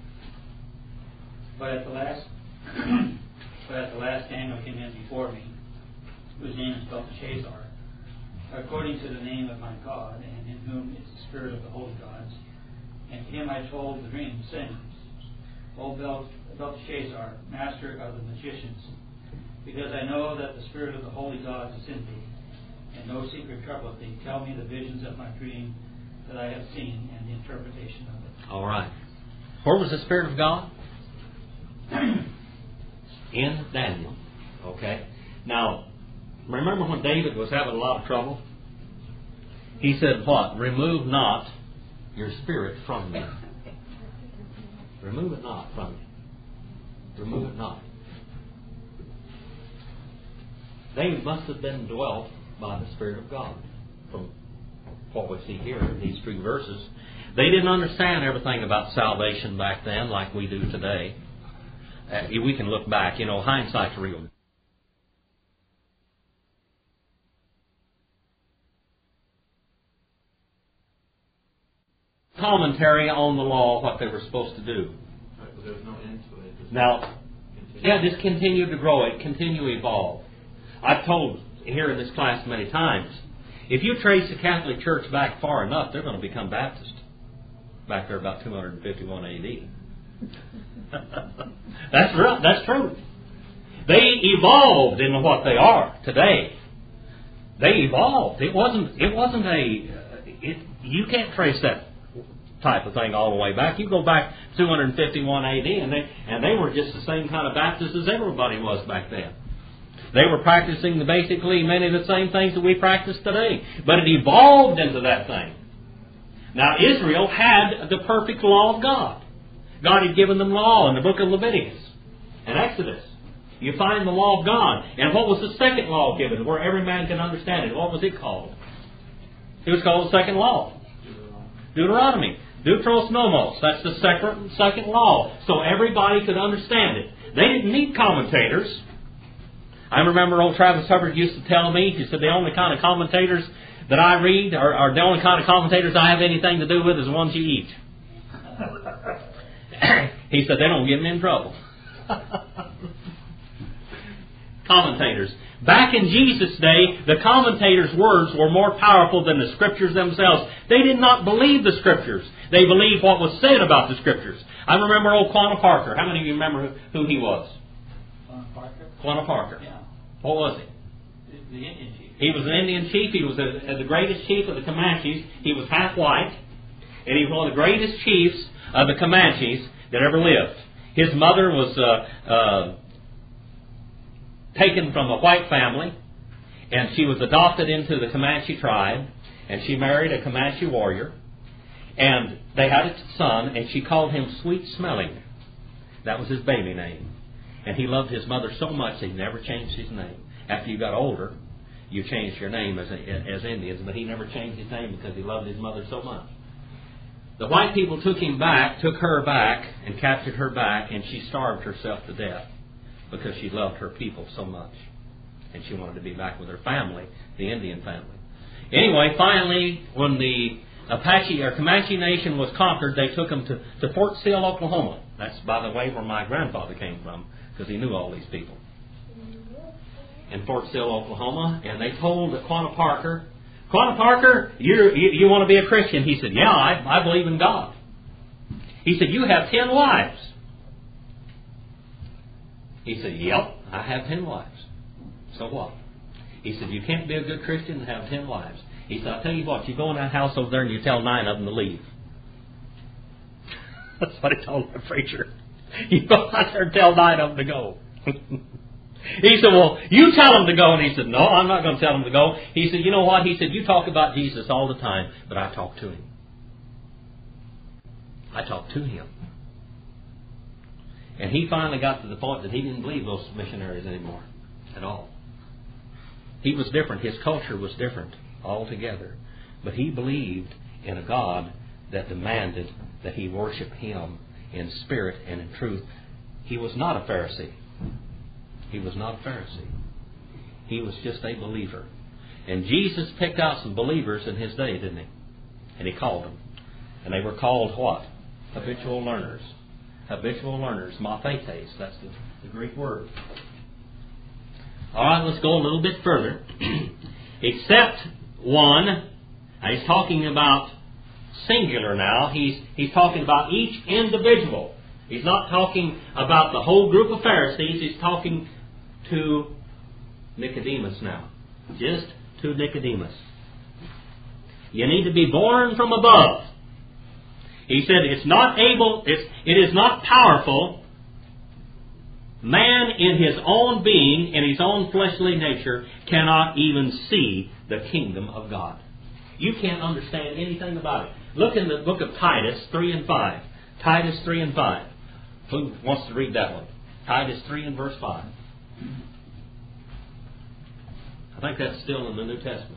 But at the last, but at the last Daniel came in before me, whose name is Belteshazzar, according to the name of my God, and in whom is the spirit of the holy gods. And to him I told the dream, saying, O Belt, Belteshazzar, master of the magicians, because I know that the spirit of the holy gods is in thee, and no secret troubleth thee, tell me the visions of my dream that I have seen, and the interpretation of it. All right. Where was the Spirit of God? In Daniel. Okay. Now, remember when David was having a lot of trouble? He said what? Remove not your spirit from me. Remove it not from me. Remove it not. They must have been dwelt by the Spirit of God. From what we see here in these three verses. They didn't understand everything about salvation back then like we do today. Uh, we can look back. You know, hindsight's real. Commentary on the law, what they were supposed to do. right, but there's no end to it. Just Now, continue. yeah, just continue to grow it, continue to evolve. I've told here in this class many times, if you trace the Catholic Church back far enough, they're going to become Baptist. Back there about two fifty-one A D That's real, that's true. They evolved into what they are today. They evolved. It wasn't. It wasn't a. It, you can't trace that type of thing all the way back. You go back two fifty-one A D and they and they were just the same kind of Baptists as everybody was back then. They were practicing the basically many of the same things that we practice today, but it evolved into that thing. Now Israel had the perfect law of God. God had given them law in the book of Leviticus and Exodus. You find the law of God. And what was the second law given where every man can understand it? What was it called? It was called the second law. Deuteronomy. Deuteros nomos. That's the second, second law. So everybody could understand it. They didn't need commentators. I remember old Travis Hubbard used to tell me, he said, the only kind of commentators that I read, or, or the only kind of commentators I have anything to do with, is the ones you eat. He said, they don't get me in trouble. Commentators. Back in Jesus' day, the commentators' words were more powerful than the Scriptures themselves. They did not believe the Scriptures. They believed what was said about the Scriptures. I remember old Quanah Parker. How many of you remember who he was? Quanah Parker? Quanah Parker. Yeah. What was he? The, the Indian chief. He was an Indian chief. He was a, the greatest chief of the Comanches. He was half white. And he was one of the greatest chiefs of the Comanches that ever lived. His mother was uh, uh, taken from a white family, and she was adopted into the Comanche tribe, and she married a Comanche warrior, and they had a son, and she called him Sweet Smelling. That was his baby name. And he loved his mother so much that he never changed his name. After you got older, you changed your name as, as Indians, but he never changed his name because he loved his mother so much. The white people took him back, took her back, and captured her back, and she starved herself to death because she loved her people so much. And she wanted to be back with her family, the Indian family. Anyway, finally, when the Apache or Comanche Nation was conquered, they took them to, to Fort Sill, Oklahoma. That's, by the way, where my grandfather came from, because he knew all these people. In Fort Sill, Oklahoma, and they told Quanah Parker, Quanah Parker, you're, you you want to be a Christian? He said, yeah, I, I believe in God. He said, you have ten wives. He said, yep, I have ten wives. So what? He said, you can't be a good Christian and have ten wives. He said, I'll tell you what, you go in that house over there and you tell nine of them to leave. That's what he told the preacher. You go out there and tell nine of them to go. He said, well, you tell them to go. And he said, no, I'm not going to tell them to go. He said, you know what? He said, you talk about Jesus all the time, but I talk to him. I talk to him. And he finally got to the point that he didn't believe those missionaries anymore at all. He was different. His culture was different altogether. But he believed in a God that demanded that he worship him in spirit and in truth. He was not a Pharisee. He was not a Pharisee. He was just a believer. And Jesus picked out some believers in his day, didn't he? And he called them. And they were called what? Habitual learners. Habitual learners. Mathetes. That's the, the Greek word. All right, let's go a little bit further. Except one. Now he's talking about singular now. He's, he's talking about each individual. He's not talking about the whole group of Pharisees. He's talking to Nicodemus now. Just to Nicodemus. You need to be born from above. He said it's not able, it's, it is not powerful. Man in his own being, in his own fleshly nature, cannot even see the kingdom of God. You can't understand anything about it. Look in the book of Titus three and five. Titus three and five. Who wants to read that one? Titus three and verse five. I think that's still in the New Testament.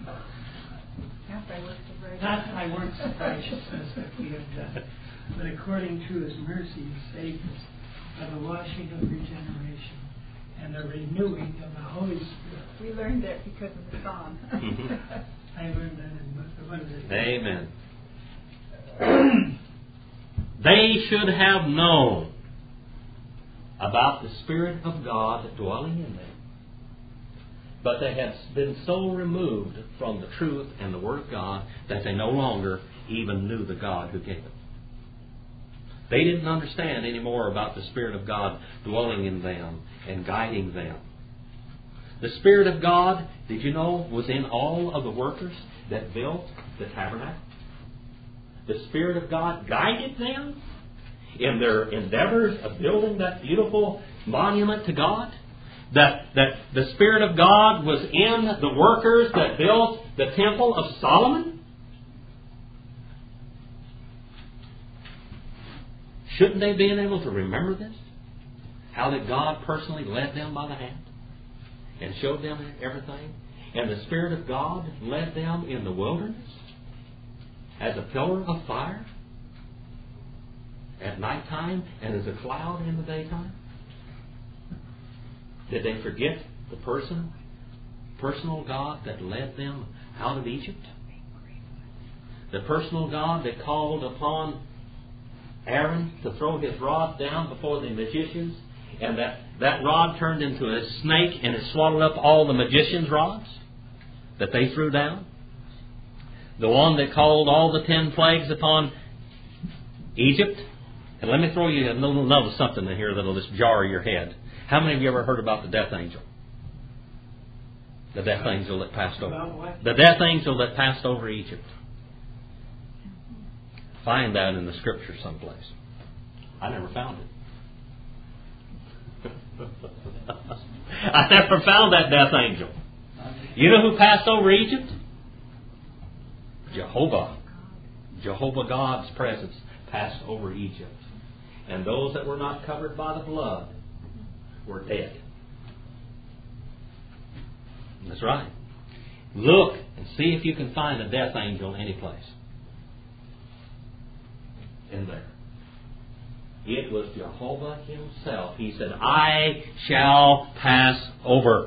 Not by works of righteousness that we have done, but according to his mercy he saved us by the washing of regeneration and the renewing of the Holy Spirit. We learned that because of the song. I learned that in one of the... Amen. They should have known about the Spirit of God dwelling in them. But they had been so removed from the truth and the Word of God that they no longer even knew the God who gave it. They didn't understand any more about the Spirit of God dwelling in them and guiding them. The Spirit of God, did you know, was in all of the workers that built the tabernacle? The Spirit of God guided them in their endeavors of building that beautiful monument to God. That, that the Spirit of God was in the workers that built the Temple of Solomon? shouldn't they be able to remember this? How that God personally led them by the hand and showed them everything? And the Spirit of God led them in the wilderness as a pillar of fire at nighttime and as a cloud in the daytime? Did they forget the person, personal God that led them out of Egypt? The personal God that called upon Aaron to throw his rod down before the magicians, and that, that rod turned into a snake and it swallowed up all the magicians' rods that they threw down? The one that called all the ten plagues upon Egypt? And let me throw you a little, little something in here that'll just jar your head. How many of you ever heard about the death angel? The death angel that passed over. The death angel that passed over Egypt. Find that in the Scripture someplace. I never found it. I never found that death angel. You know who passed over Egypt? Jehovah. Jehovah God's presence passed over Egypt. And those that were not covered by the blood were dead. That's right. Look and see if you can find a death angel anyplace. In there. It was Jehovah himself. He said, I shall pass over.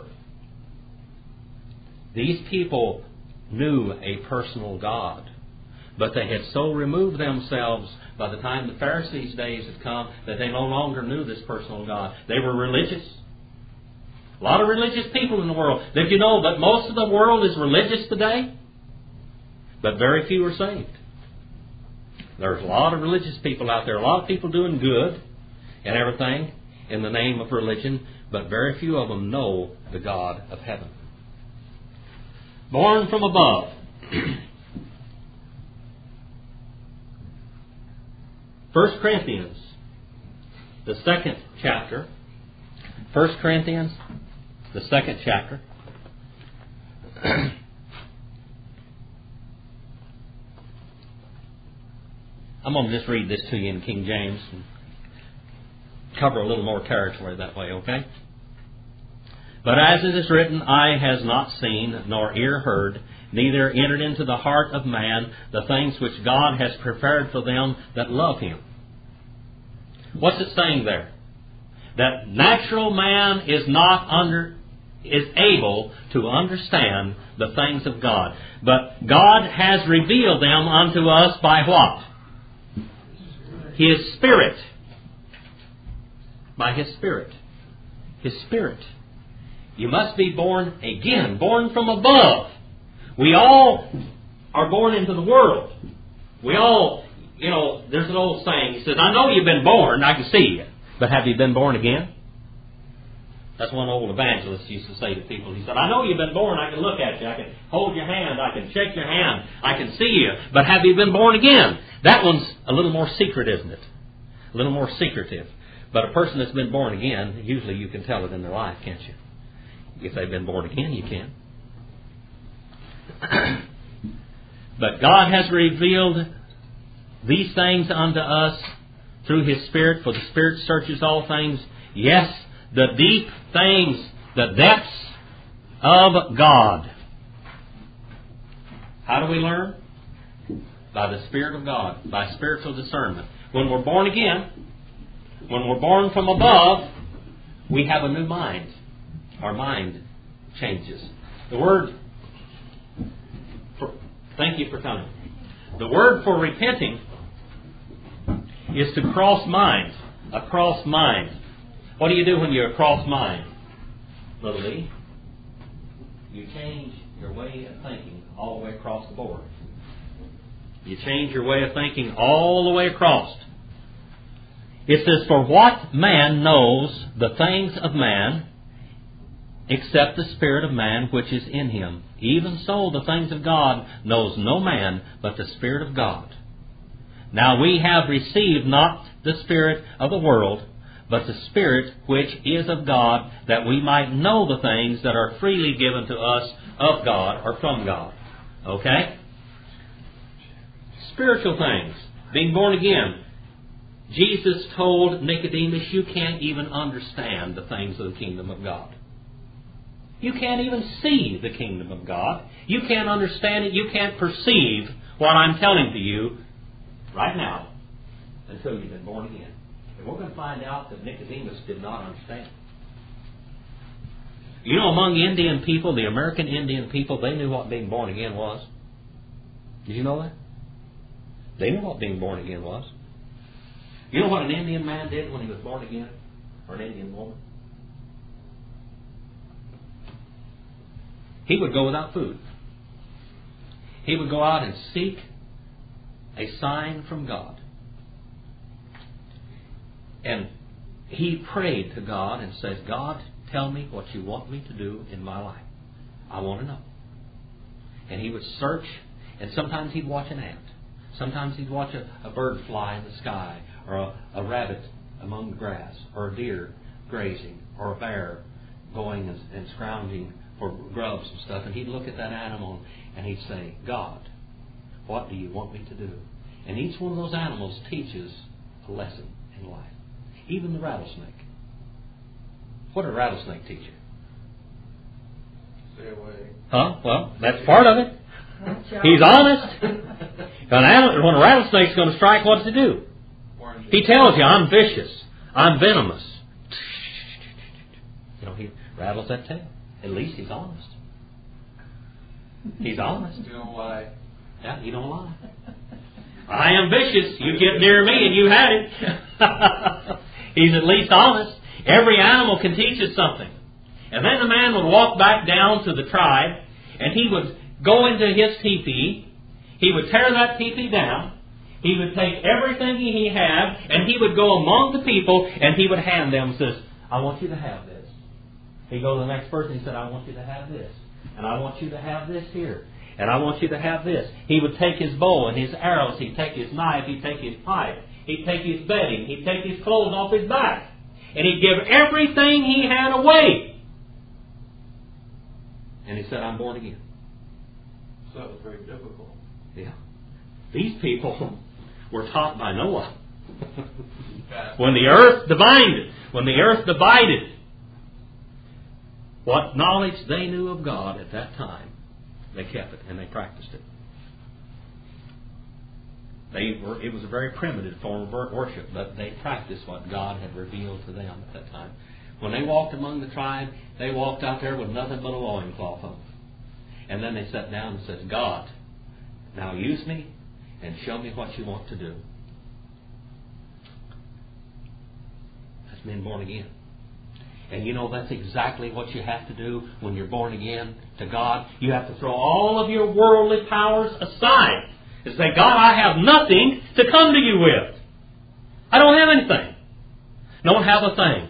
These people knew a personal God, but they had so removed themselves by the time the Pharisees' days had come that they no longer knew this personal God. They were religious. A lot of religious people in the world. Did you know that most of the world is religious today? But very few are saved. There's a lot of religious people out there. A lot of people doing good and everything in the name of religion, but very few of them know the God of heaven. Born from above. First Corinthians, the second chapter. First Corinthians, the second chapter. I'm going to just read this to you in King James and cover a little more territory that way, okay? But as it is written, eye has not seen, nor ear heard, neither entered into the heart of man the things which God has prepared for them that love Him. What's it saying there? That natural man is not under, is able to understand the things of God. But God has revealed them unto us by what? His Spirit. By His Spirit. His Spirit. You must be born again, born from above. We all are born into the world. We all, you know, there's an old saying. He says, I know you've been born, I can see you. But have you been born again? That's one old evangelist used to say to people. He said, I know you've been born, I can look at you, I can hold your hand, I can shake your hand, I can see you. But have you been born again? That one's a little more secret, isn't it? A little more secretive. But a person that's been born again, usually you can tell it in their life, can't you? If they've been born again, you can. But God has revealed these things unto us through His Spirit, for the Spirit searches all things. Yes, the deep things, the depths of God. How do we learn? By the Spirit of God, by spiritual discernment. When we're born again, when we're born from above, we have a new mind. Our mind changes. The word, for, thank you for coming. The word for repenting is to cross mind. A cross mind. What do you do when you're a cross mind? Little Lee, you change your way of thinking all the way across the board. You change your way of thinking all the way across. It says, for what man knows the things of man, except the spirit of man which is in him? Even so the things of God knows no man but the Spirit of God. Now we have received not the spirit of the world, but the Spirit which is of God, that we might know the things that are freely given to us of God, or from God. Okay? Spiritual things. Being born again. Jesus told Nicodemus, you can't even understand the things of the kingdom of God. You can't even see the kingdom of God. You can't understand it. You can't perceive what I'm telling to you right now until you've been born again. And we're going to find out that Nicodemus did not understand. You know, among Indian people, the American Indian people, they knew what being born again was. Did you know that? They knew what being born again was. You know what an Indian man did when he was born again? Or an Indian woman? He would go without food. He would go out and seek a sign from God. And he prayed to God and says, God, tell me what you want me to do in my life. I want to know. And he would search, and sometimes he'd watch an ant. Sometimes he'd watch a, a bird fly in the sky, or a, a rabbit among the grass, or a deer grazing, or a bear going and, and scrounging for grubs and stuff. And he'd look at that animal and he'd say, God, what do you want me to do? And each one of those animals teaches a lesson in life. Even the rattlesnake. What did a rattlesnake teach you? Stay away. Huh? Well, that's part of it. He's honest. When a rattlesnake's going to strike, what does he do? He tells you, I'm vicious. I'm venomous. You know, he rattles that tail. At least he's honest. He's honest. You don't lie. Yeah, he don't lie. I am vicious. You get near me and you had it. He's at least honest. Every animal can teach us something. And then the man would walk back down to the tribe, and he would go into his teepee. He would tear that teepee down. He would take everything he had, and he would go among the people, and he would hand them and says, I want you to have this. He'd go to the next person and he said, I want you to have this. And I want you to have this here. And I want you to have this. He would take his bow and his arrows. He'd take his knife. He'd take his pipe. He'd take his bedding. He'd take his clothes off his back. And he'd give everything he had away. And he said, I'm born again. So that was very difficult. Yeah. These people were taught by Noah. When the earth divided, when the earth divided, what knowledge they knew of God at that time, they kept it and they practiced it. They were, it was a very primitive form of worship, but they practiced what God had revealed to them at that time. When they walked among the tribe, they walked out there with nothing but a loincloth on. And then they sat down and said, God, now use me and show me what you want to do. That's being born again. And you know that's exactly what you have to do when you're born again to God. You have to throw all of your worldly powers aside and say, God, I have nothing to come to you with. I don't have anything. Don't have a thing.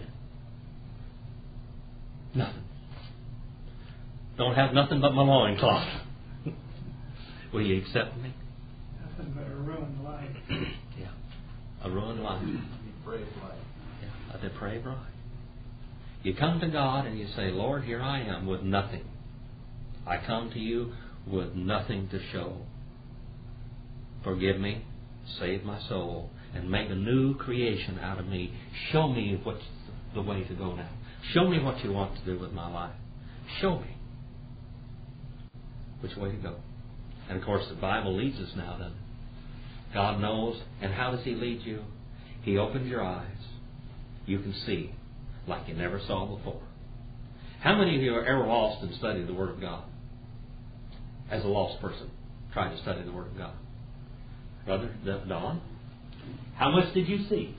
Nothing. Don't have nothing but my loincloth. Will you accept me? Nothing but a ruined life. Yeah. A ruined life. You brave life. Yeah. A depraved life. You come to God and you say, Lord, here I am with nothing. I come to you with nothing to show. Forgive me, save my soul, and make a new creation out of me. Show me what's the way to go now. Show me what you want to do with my life. Show me which way to go. And of course the Bible leads us now then. God knows. And how does He lead you? He opens your eyes. You can see like you never saw before. How many of you are ever lost and studied the Word of God? As a lost person, trying to study the Word of God. Brother Don, how much did you see?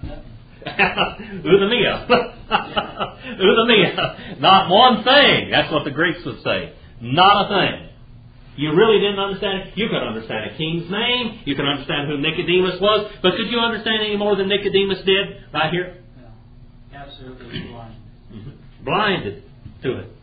Udamia. Udamia. Not one thing. That's what the Greeks would say. Not a thing. You really didn't understand it. You could understand a king's name. You could understand who Nicodemus was. But could you understand any more than Nicodemus did right here? No. Absolutely blind. Mm-hmm. Blinded to it.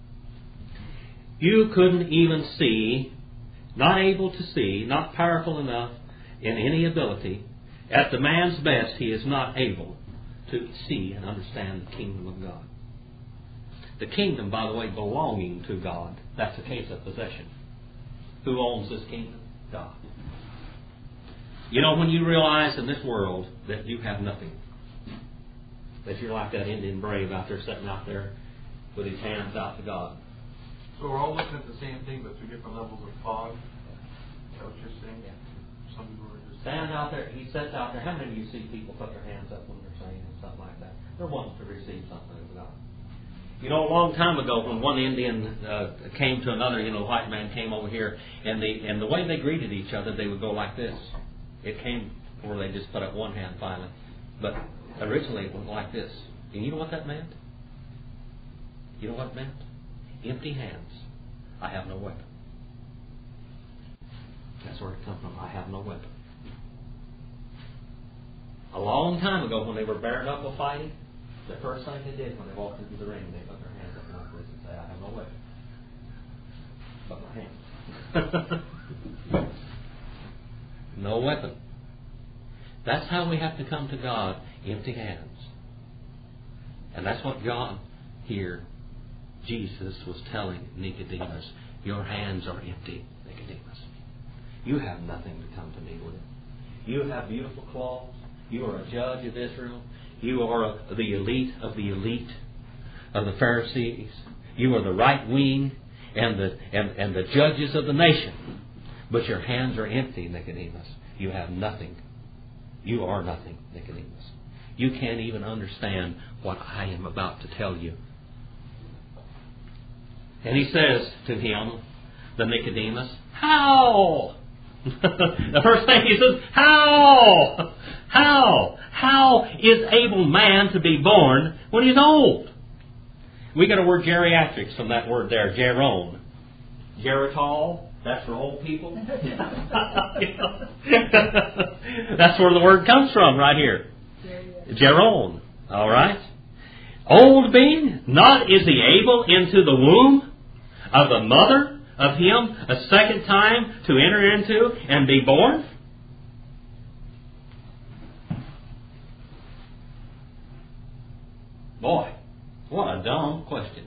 You couldn't even see, not able to see, not powerful enough in any ability. At the man's best, he is not able to see and understand the kingdom of God. The kingdom, by the way, belonging to God. That's a case of possession. Who owns this kingdom? God. You know, when you realize in this world that you have nothing, that you're like that Indian brave out there sitting out there with his hands out to God. So we're all looking at the same thing, but through different levels of fog. Is that what you're saying? Yeah. Some people are just Stand out there, he sits out there. How many of you see people put their hands up when they're saying and stuff like that? They're wanting to receive something of God. You know, a long time ago when one Indian uh, came to another, you know, white man came over here, and the and the way they greeted each other, they would go like this. It came where they just put up one hand finally. But originally it went like this. And you know what that meant? You know what it meant? Empty hands. I have no weapon. That's where it comes from. I have no weapon. A long time ago when they were bared up with fighting, the first thing they did when they walked into the ring, they put their hands up like this and say, I have no weapon but my hands. No weapon. That's how we have to come to God, empty hands. And that's what God here, Jesus, was telling Nicodemus. Your hands are empty, Nicodemus. You have nothing to come to me with. You have beautiful clothes. You are a judge of Israel. You are a, the elite of the elite of the Pharisees. You are the right wing and the and, and the judges of the nation. But your hands are empty, Nicodemus. You have nothing. You are nothing, Nicodemus. You can't even understand what I am about to tell you. And he says to him, the Nicodemus, how? The first thing he says, how? How? How is able man to be born when he's old? We got a word geriatrics from that word there, geron. Geritol, that's for old people. That's where the word comes from right here. Geron. All right. Old being, not is he able into the womb of the mother of him a second time to enter into and be born? Boy, what a dumb question.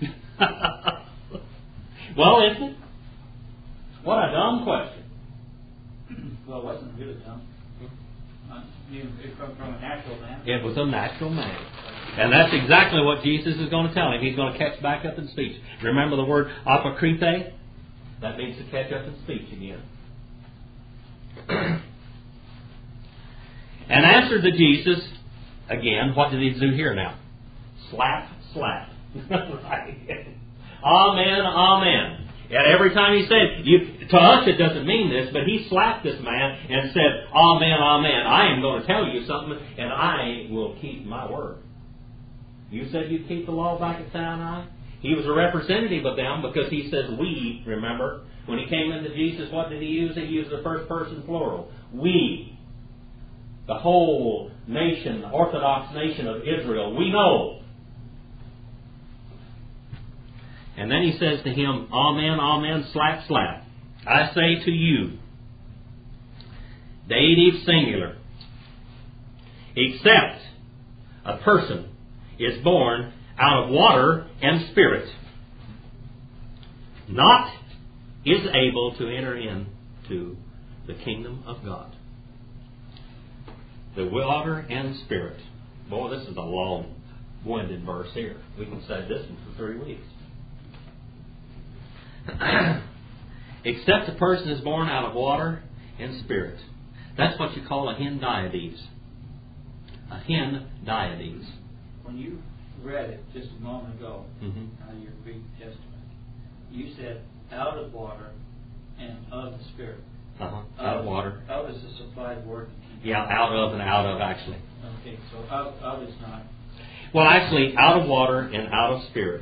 Well, isn't it? What a dumb question. Well, it wasn't really dumb. Uh, you, it come from a natural man. It was a natural man. And that's exactly what Jesus is going to tell him. He's going to catch back up in speech. Remember the word apokrite? That means to catch up in speech again. And answered to Jesus, again, what did he do here now? Slap, slap. Right. Amen, amen. And every time he said, you, to us it doesn't mean this, but he slapped this man and said, amen, amen. I am going to tell you something, and I will keep my word. You said you'd keep the law back at Sinai? He was a representative of them because he says we, remember? When he came into Jesus, what did he use? He used the first person plural. We. The whole nation, the Orthodox nation of Israel. We know. And then he says to him, amen, amen, slap, slap. I say to you, dative singular, except a person is born out of water and spirit, not is able to enter into the kingdom of God. The water and spirit. Boy, this is a long-winded verse here. We can say this one for three weeks. Except a person is born out of water and spirit. That's what you call a hen diades. A hen diades. When you read it just a moment ago, mm-hmm. out of your Greek Testament, you said out of water and of the spirit. Uh-huh. Out of water. Out is a supplied word. Yeah, out of and out of, actually. Okay, so out, out is not. Well, actually, out of water and out of spirit.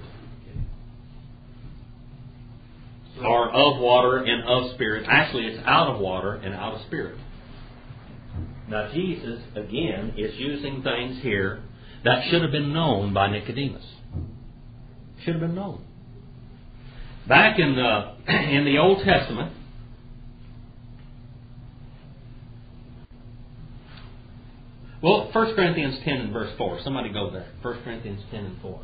Or of water and of spirit. Actually, it's out of water and out of spirit. Now, Jesus, again, is using things here that should have been known by Nicodemus. Should have been known. Back in the, in the Old Testament, well, First Corinthians ten and verse four. Somebody go there. First Corinthians ten and four.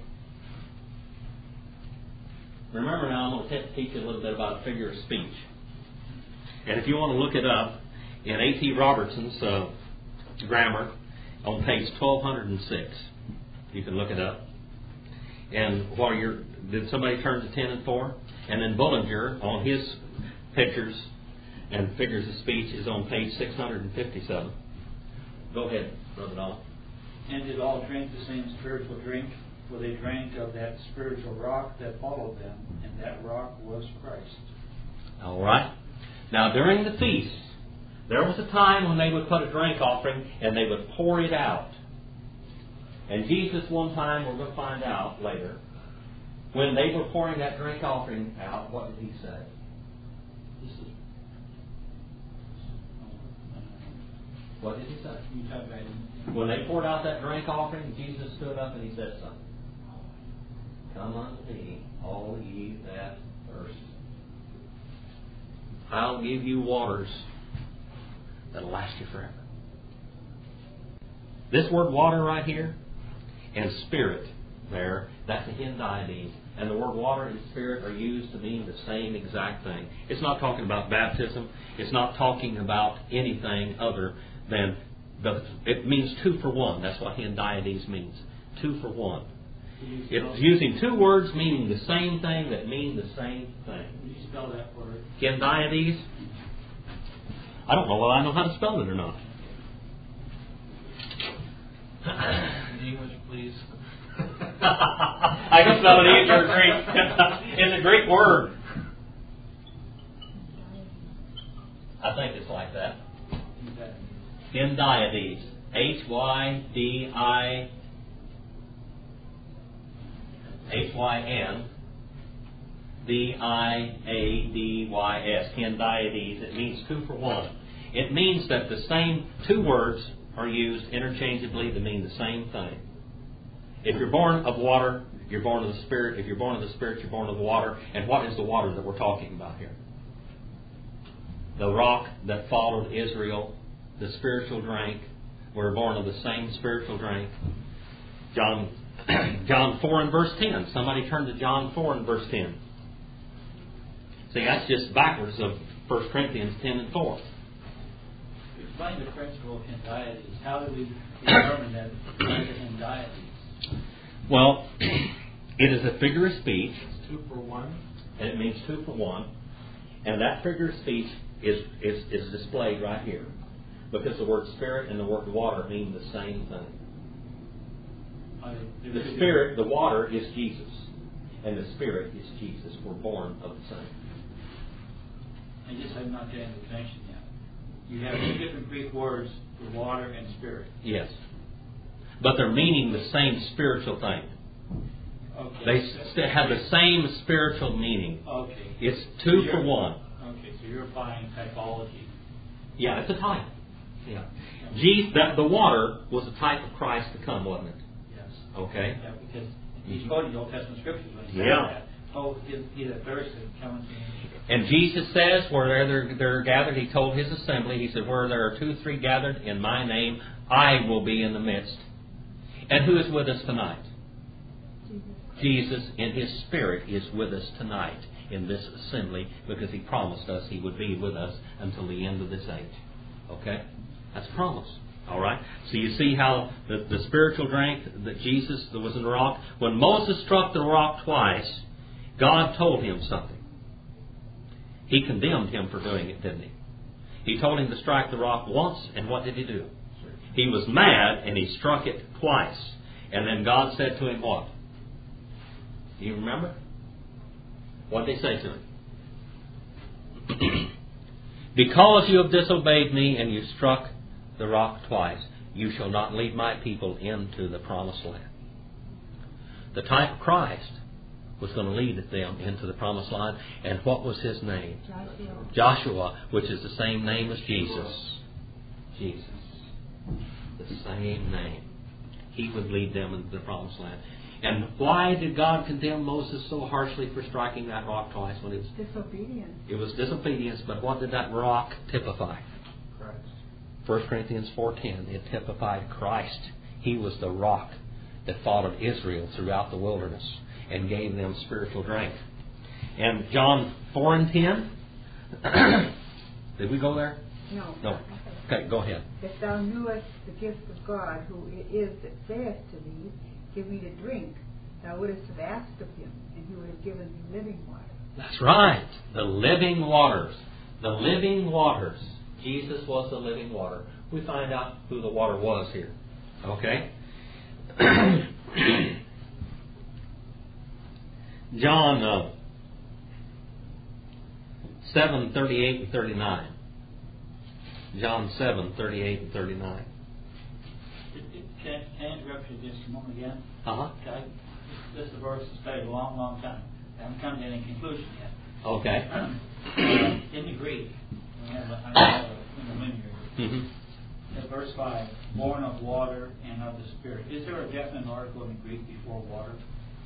Remember now, I'm going to teach you a little bit about a figure of speech. And if you want to look it up, in A T Robertson's uh, grammar on page twelve oh six. You can look it up. And while you're, did somebody turn to ten and four? And then Bullinger on his pictures and figures of speech is on page six hundred fifty-seven. Go ahead, Brother Don. And did all drink the same spiritual drink? For they drank of that spiritual rock that followed them, and that rock was Christ. All right. Now, during the feast, there was a time when they would put a drink offering and they would pour it out. And Jesus, one time, we're going to find out later, when they were pouring that drink offering out, what did he say? This is. What did he say? You talk about it. When they poured out that drink offering, Jesus stood up and he said something. Come unto me, all ye that thirst. I'll give you waters that'll last you forever. This word water right here and spirit there, that's a hendiadys. And the word water and spirit are used to mean the same exact thing. It's not talking about baptism. It's not talking about anything other than, the, it means two for one. That's what hendiadys means. Two for one. It's using two words meaning the same thing that mean the same thing. Can you spell that word? Hendiadys. I don't know whether I know how to spell it or not. In English, please. I can spell it easier in Greek. It's a Greek word. I think it's like that. Hendiadys. H Y D I H Y N D I A D Y S. Hendiadys. It means two for one. It means that the same two words are used interchangeably to mean the same thing. If you're born of water, you're born of the Spirit. If you're born of the Spirit, you're born of the water. And what is the water that we're talking about here? The rock that followed Israel, the spiritual drink. We're born of the same spiritual drink. John John four and verse ten. Somebody turn to John four and verse ten. See, that's just backwards of First Corinthians ten and four. Explain the principle of hendiadys. How do we determine that it's a hendiadys? Well, it is a figure of speech. It's two for one. And it means two for one. And that figure of speech is, is, is displayed right here. Because the word spirit and the word water mean the same thing. The spirit, the water is Jesus. And the spirit is Jesus. We're born of the same. I just have not getting the connection yet. You have two different Greek words for water and spirit. Yes. But they're meaning the same spiritual thing. Okay. They st- have the same spiritual meaning. Okay. It's two So for you're- one. Okay, so you're applying typology. Yeah, it's a type. Yeah. Jesus, that the water was a type of Christ to come, wasn't it? Yes. Okay. Yeah, because he's quoting the Old Testament scriptures when he said Yeah. that. Oh, he, he that thirsted, come unto me. And Jesus says, where they're, they're gathered, he told his assembly, he said, where there are two or three gathered in my name, I will be in the midst. And who is with us tonight? Jesus in His Spirit is with us tonight in this assembly because He promised us He would be with us until the end of this age. Okay? That's a promise. All right? So you see how the, the spiritual drink that Jesus, that was in the rock, when Moses struck the rock twice, God told him something. He condemned him for doing it, didn't he? He told him to strike the rock once, and what did he do? He was mad, and he struck it twice. And then God said to him what? Do you remember? What did they say to him? Because you have disobeyed me, and you struck the rock twice, you shall not lead my people into the promised land. The type of Christ was going to lead them into the promised land. And what was his name? Joshua. Joshua, which is the same name as Jesus. Jesus. The same name. He would lead them into the promised land. And why did God condemn Moses so harshly for striking that rock twice? When it was Disobedience. It was disobedience, but what did that rock typify? Christ. First Corinthians four ten, it typified Christ. He was the rock that followed Israel throughout the wilderness and gave them spiritual drink. And John four and ten, did we go there? No. No. Okay, go ahead. If thou knewest the gift of God, who it is that saith to thee, give me to drink, thou wouldest have asked of him, and he would have given thee living water. That's right. The living waters. The living waters. Jesus was the living water. We find out who the water was here. Okay? John uh, seven, thirty-eight and thirty-nine. John seven, thirty-eight and thirty-nine. Can, can I interrupt you just a moment again? Uh-huh. Okay. This is a verse that's studied a long, long time. I haven't come to any conclusion yet. Okay. In the Greek, I have a, I have a, in the linear, Mm-hmm. at verse five, born of water and of the Spirit. Is there a definite article in the Greek before water?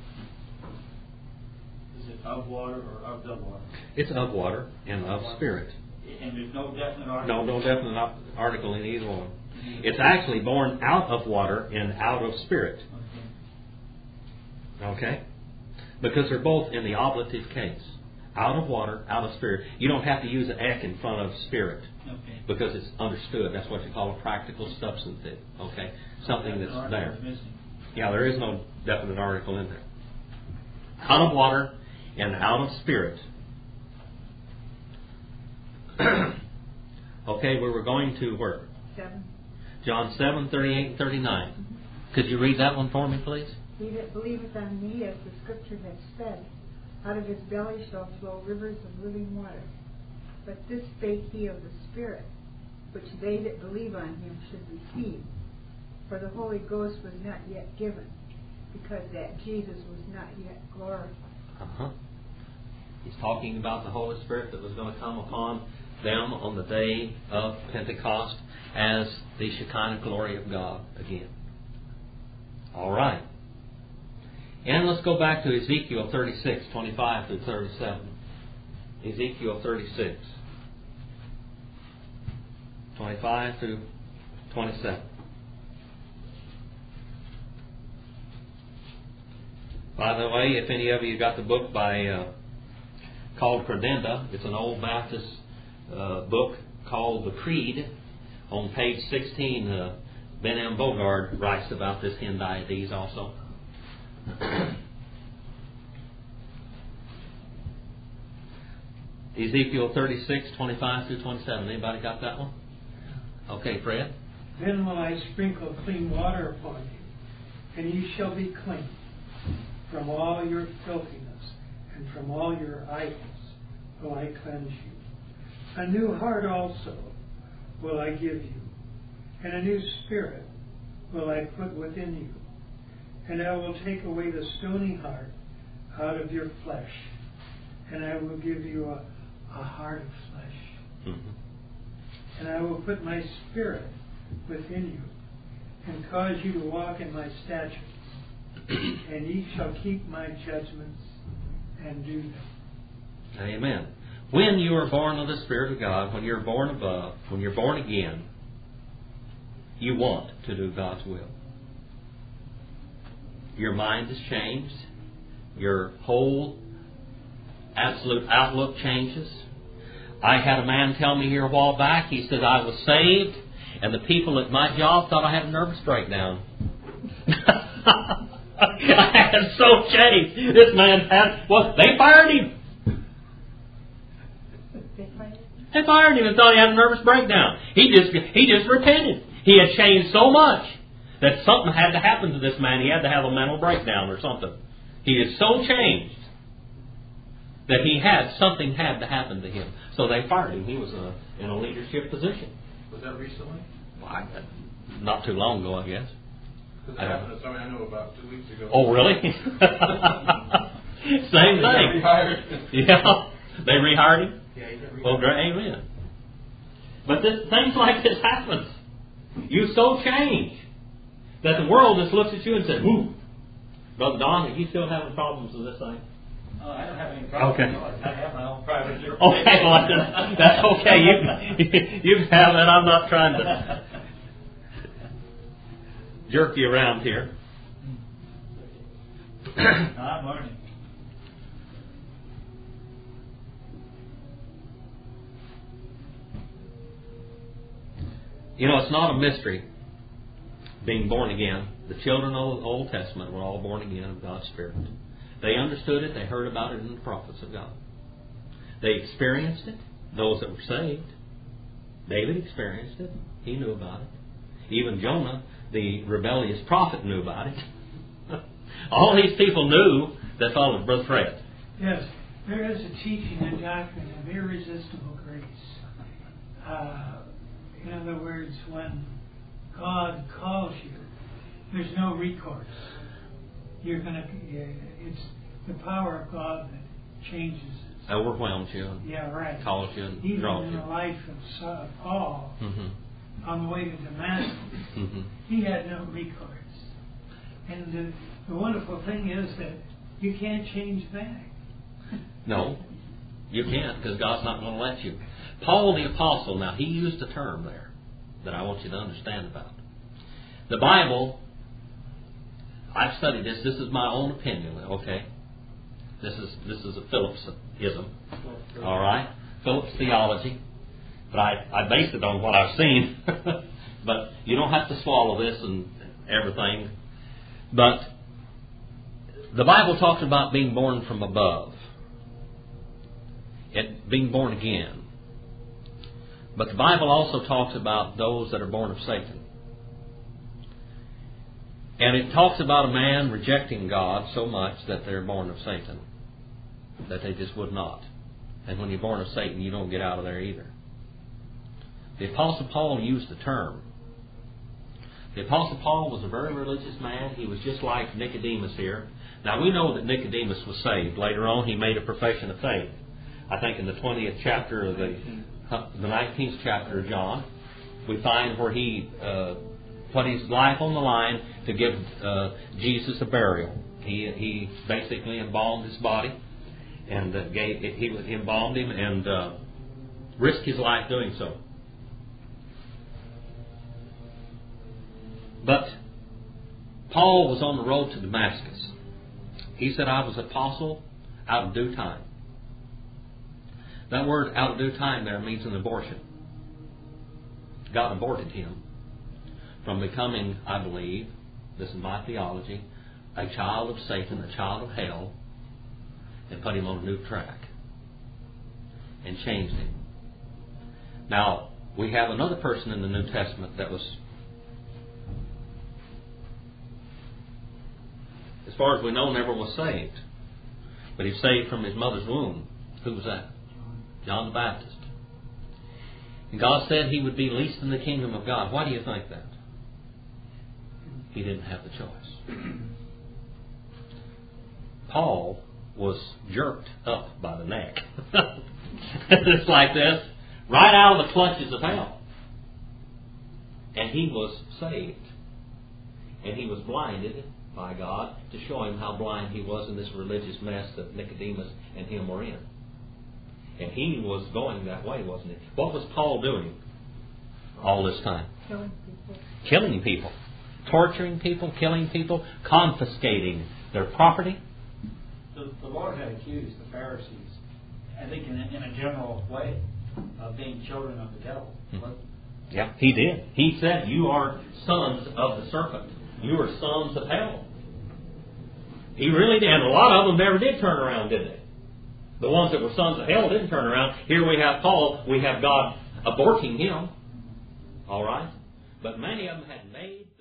Is it of water or of the water? It's of water and of spirit. And there's no definite article? No, no definite op- article in either one. It's actually born out of water and out of spirit. Okay. Okay? Because they're both in the oblative case. Out of water, out of spirit. You don't have to use an ek in front of spirit. Okay. Because it's understood. That's what you call a practical substantive. Okay? Something Definite that's article there. is missing. Yeah, there is no definite article in there. Out of water and out of spirit. Okay, we were going to where? Seven. John seven, thirty-eight and thirty-nine. Could you read that one for me, please? He that believeth on me, as the Scripture hath said, out of his belly shall flow rivers of living water. But this spake he of the Spirit, which they that believe on him should receive. For the Holy Ghost was not yet given, because that Jesus was not yet glorified. Uh-huh. He's talking about the Holy Spirit that was going to come upon them on the day of Pentecost as the Shekinah glory of God again. All right. And let's go back to Ezekiel thirty-six, twenty-five through thirty-seven. Ezekiel thirty-six, twenty-five through twenty-seven. By the way, if any of you got the book by uh, called Credenda, it's an old Baptist uh, book called The Creed. On page sixteen, uh, Ben M. Bogard writes about this hendiadys also. Ezekiel thirty-six, twenty-five through twenty-seven. Anybody got that one? Okay, Fred. Then will I sprinkle clean water upon you, and ye shall be clean from all your filthiness, and from all your idols will I cleanse you. A new heart also will I give you, and a new spirit will I put within you. And I will take away the stony heart out of your flesh, and I will give you a, a heart of flesh. Mm-hmm. And I will put my spirit within you, and cause you to walk in my statutes, and ye shall keep my judgments and do them. Amen. When you are born of the Spirit of God, when you're born above, when you're born again, you want to do God's will. Your mind is changed. Your whole absolute outlook changes. I had a man tell me here a while back, he said I was saved, and the people at my job thought I had a nervous breakdown. I had so changed. This man had, well, they fired him. They fired him and thought he had a nervous breakdown. He just he just repented. He had changed so much that something had to happen to this man. He had to have a mental breakdown or something. He is so changed that he had something had to happen to him. So they fired him. He was a, in a leadership position. Was that recently? Well, I, not too long ago, I guess. Because that happened to somebody I knew about two weeks ago. Oh, really? Same He thing. got rehired. Yeah. They rehired him? Yeah, he got rehired. Well, great, amen. But this, things like this happens. You so change that the world just looks at you and says, "Ooh, Brother Don, are you still having problems with this thing?" Oh, I don't have any problem. Okay. I have my own private. Okay, well, that's, that's okay. You you can have that. I'm not trying to jerk you around here. I'm learning. You know, it's not a mystery being born again. The children of the Old Testament were all born again of God's Spirit. They understood it. They heard about it in the prophets of God. They experienced it, those that were saved. David experienced it. He knew about it. Even Jonah, the rebellious prophet, knew about it. All these people knew that followed Brother Fred. Yes, there is a teaching and doctrine of irresistible grace. Uh, in other words, when God calls you, there's no recourse. You're going to. It's the power of God that changes it. Overwhelms you. And yeah, right. Calls you and Even draws in you. the life of Saul, Paul, Mm-hmm. on the way to Damascus, Mm-hmm. he had no recourse. And the, the wonderful thing is that you can't change back. No, you can't, because God's not going to let you. Paul the Apostle, now he used a term there that I want you to understand about. The Bible, I've studied this. This is my own opinion, okay? This is this is a Phillipsism, all right? Phillips theology. But I, I based it on what I've seen. But you don't have to swallow this and everything. But the Bible talks about being born from above. It being born again. But the Bible also talks about those that are born of Satan. And it talks about a man rejecting God so much that they're born of Satan, that they just would not. And when you're born of Satan, you don't get out of there either. The Apostle Paul used the term. The Apostle Paul was a very religious man. He was just like Nicodemus here. Now we know that Nicodemus was saved. Later on he made a profession of faith. I think in the twentieth chapter of the, the nineteenth chapter of John, we find where he uh, put his life on the line to give uh, Jesus a burial. He he basically embalmed his body, and uh, gave he embalmed him and uh, risked his life doing so. But Paul was on the road to Damascus. He said, "I was apostle out of due time." That word "out of due time" there means an abortion. God aborted him from becoming, I believe, this is my theology, a child of Satan, a child of hell, and put him on a new track and changed him. Now, we have another person in the New Testament that was, as far as we know, never was saved. But he was saved from his mother's womb. Who was that? John the Baptist. And God said he would be least in the kingdom of God. Why do you think that? He didn't have the choice. Paul was jerked up by the neck. It's like this, right out of the clutches of hell. And he was saved. And he was blinded by God to show him how blind he was in this religious mess that Nicodemus and him were in. And he was going that way, wasn't he? What was Paul doing all this time? Killing people. Killing people. Torturing people, killing people, confiscating their property. The, the Lord had accused the Pharisees, I think in a, in a general way, of being children of the devil. Mm-hmm. Yeah, he did. He said, "You are sons of the serpent. You are sons of hell." He really did. And a lot of them never did turn around, did they? The ones that were sons of hell didn't turn around. Here we have Paul. We have God aborting him. All right? But many of them had made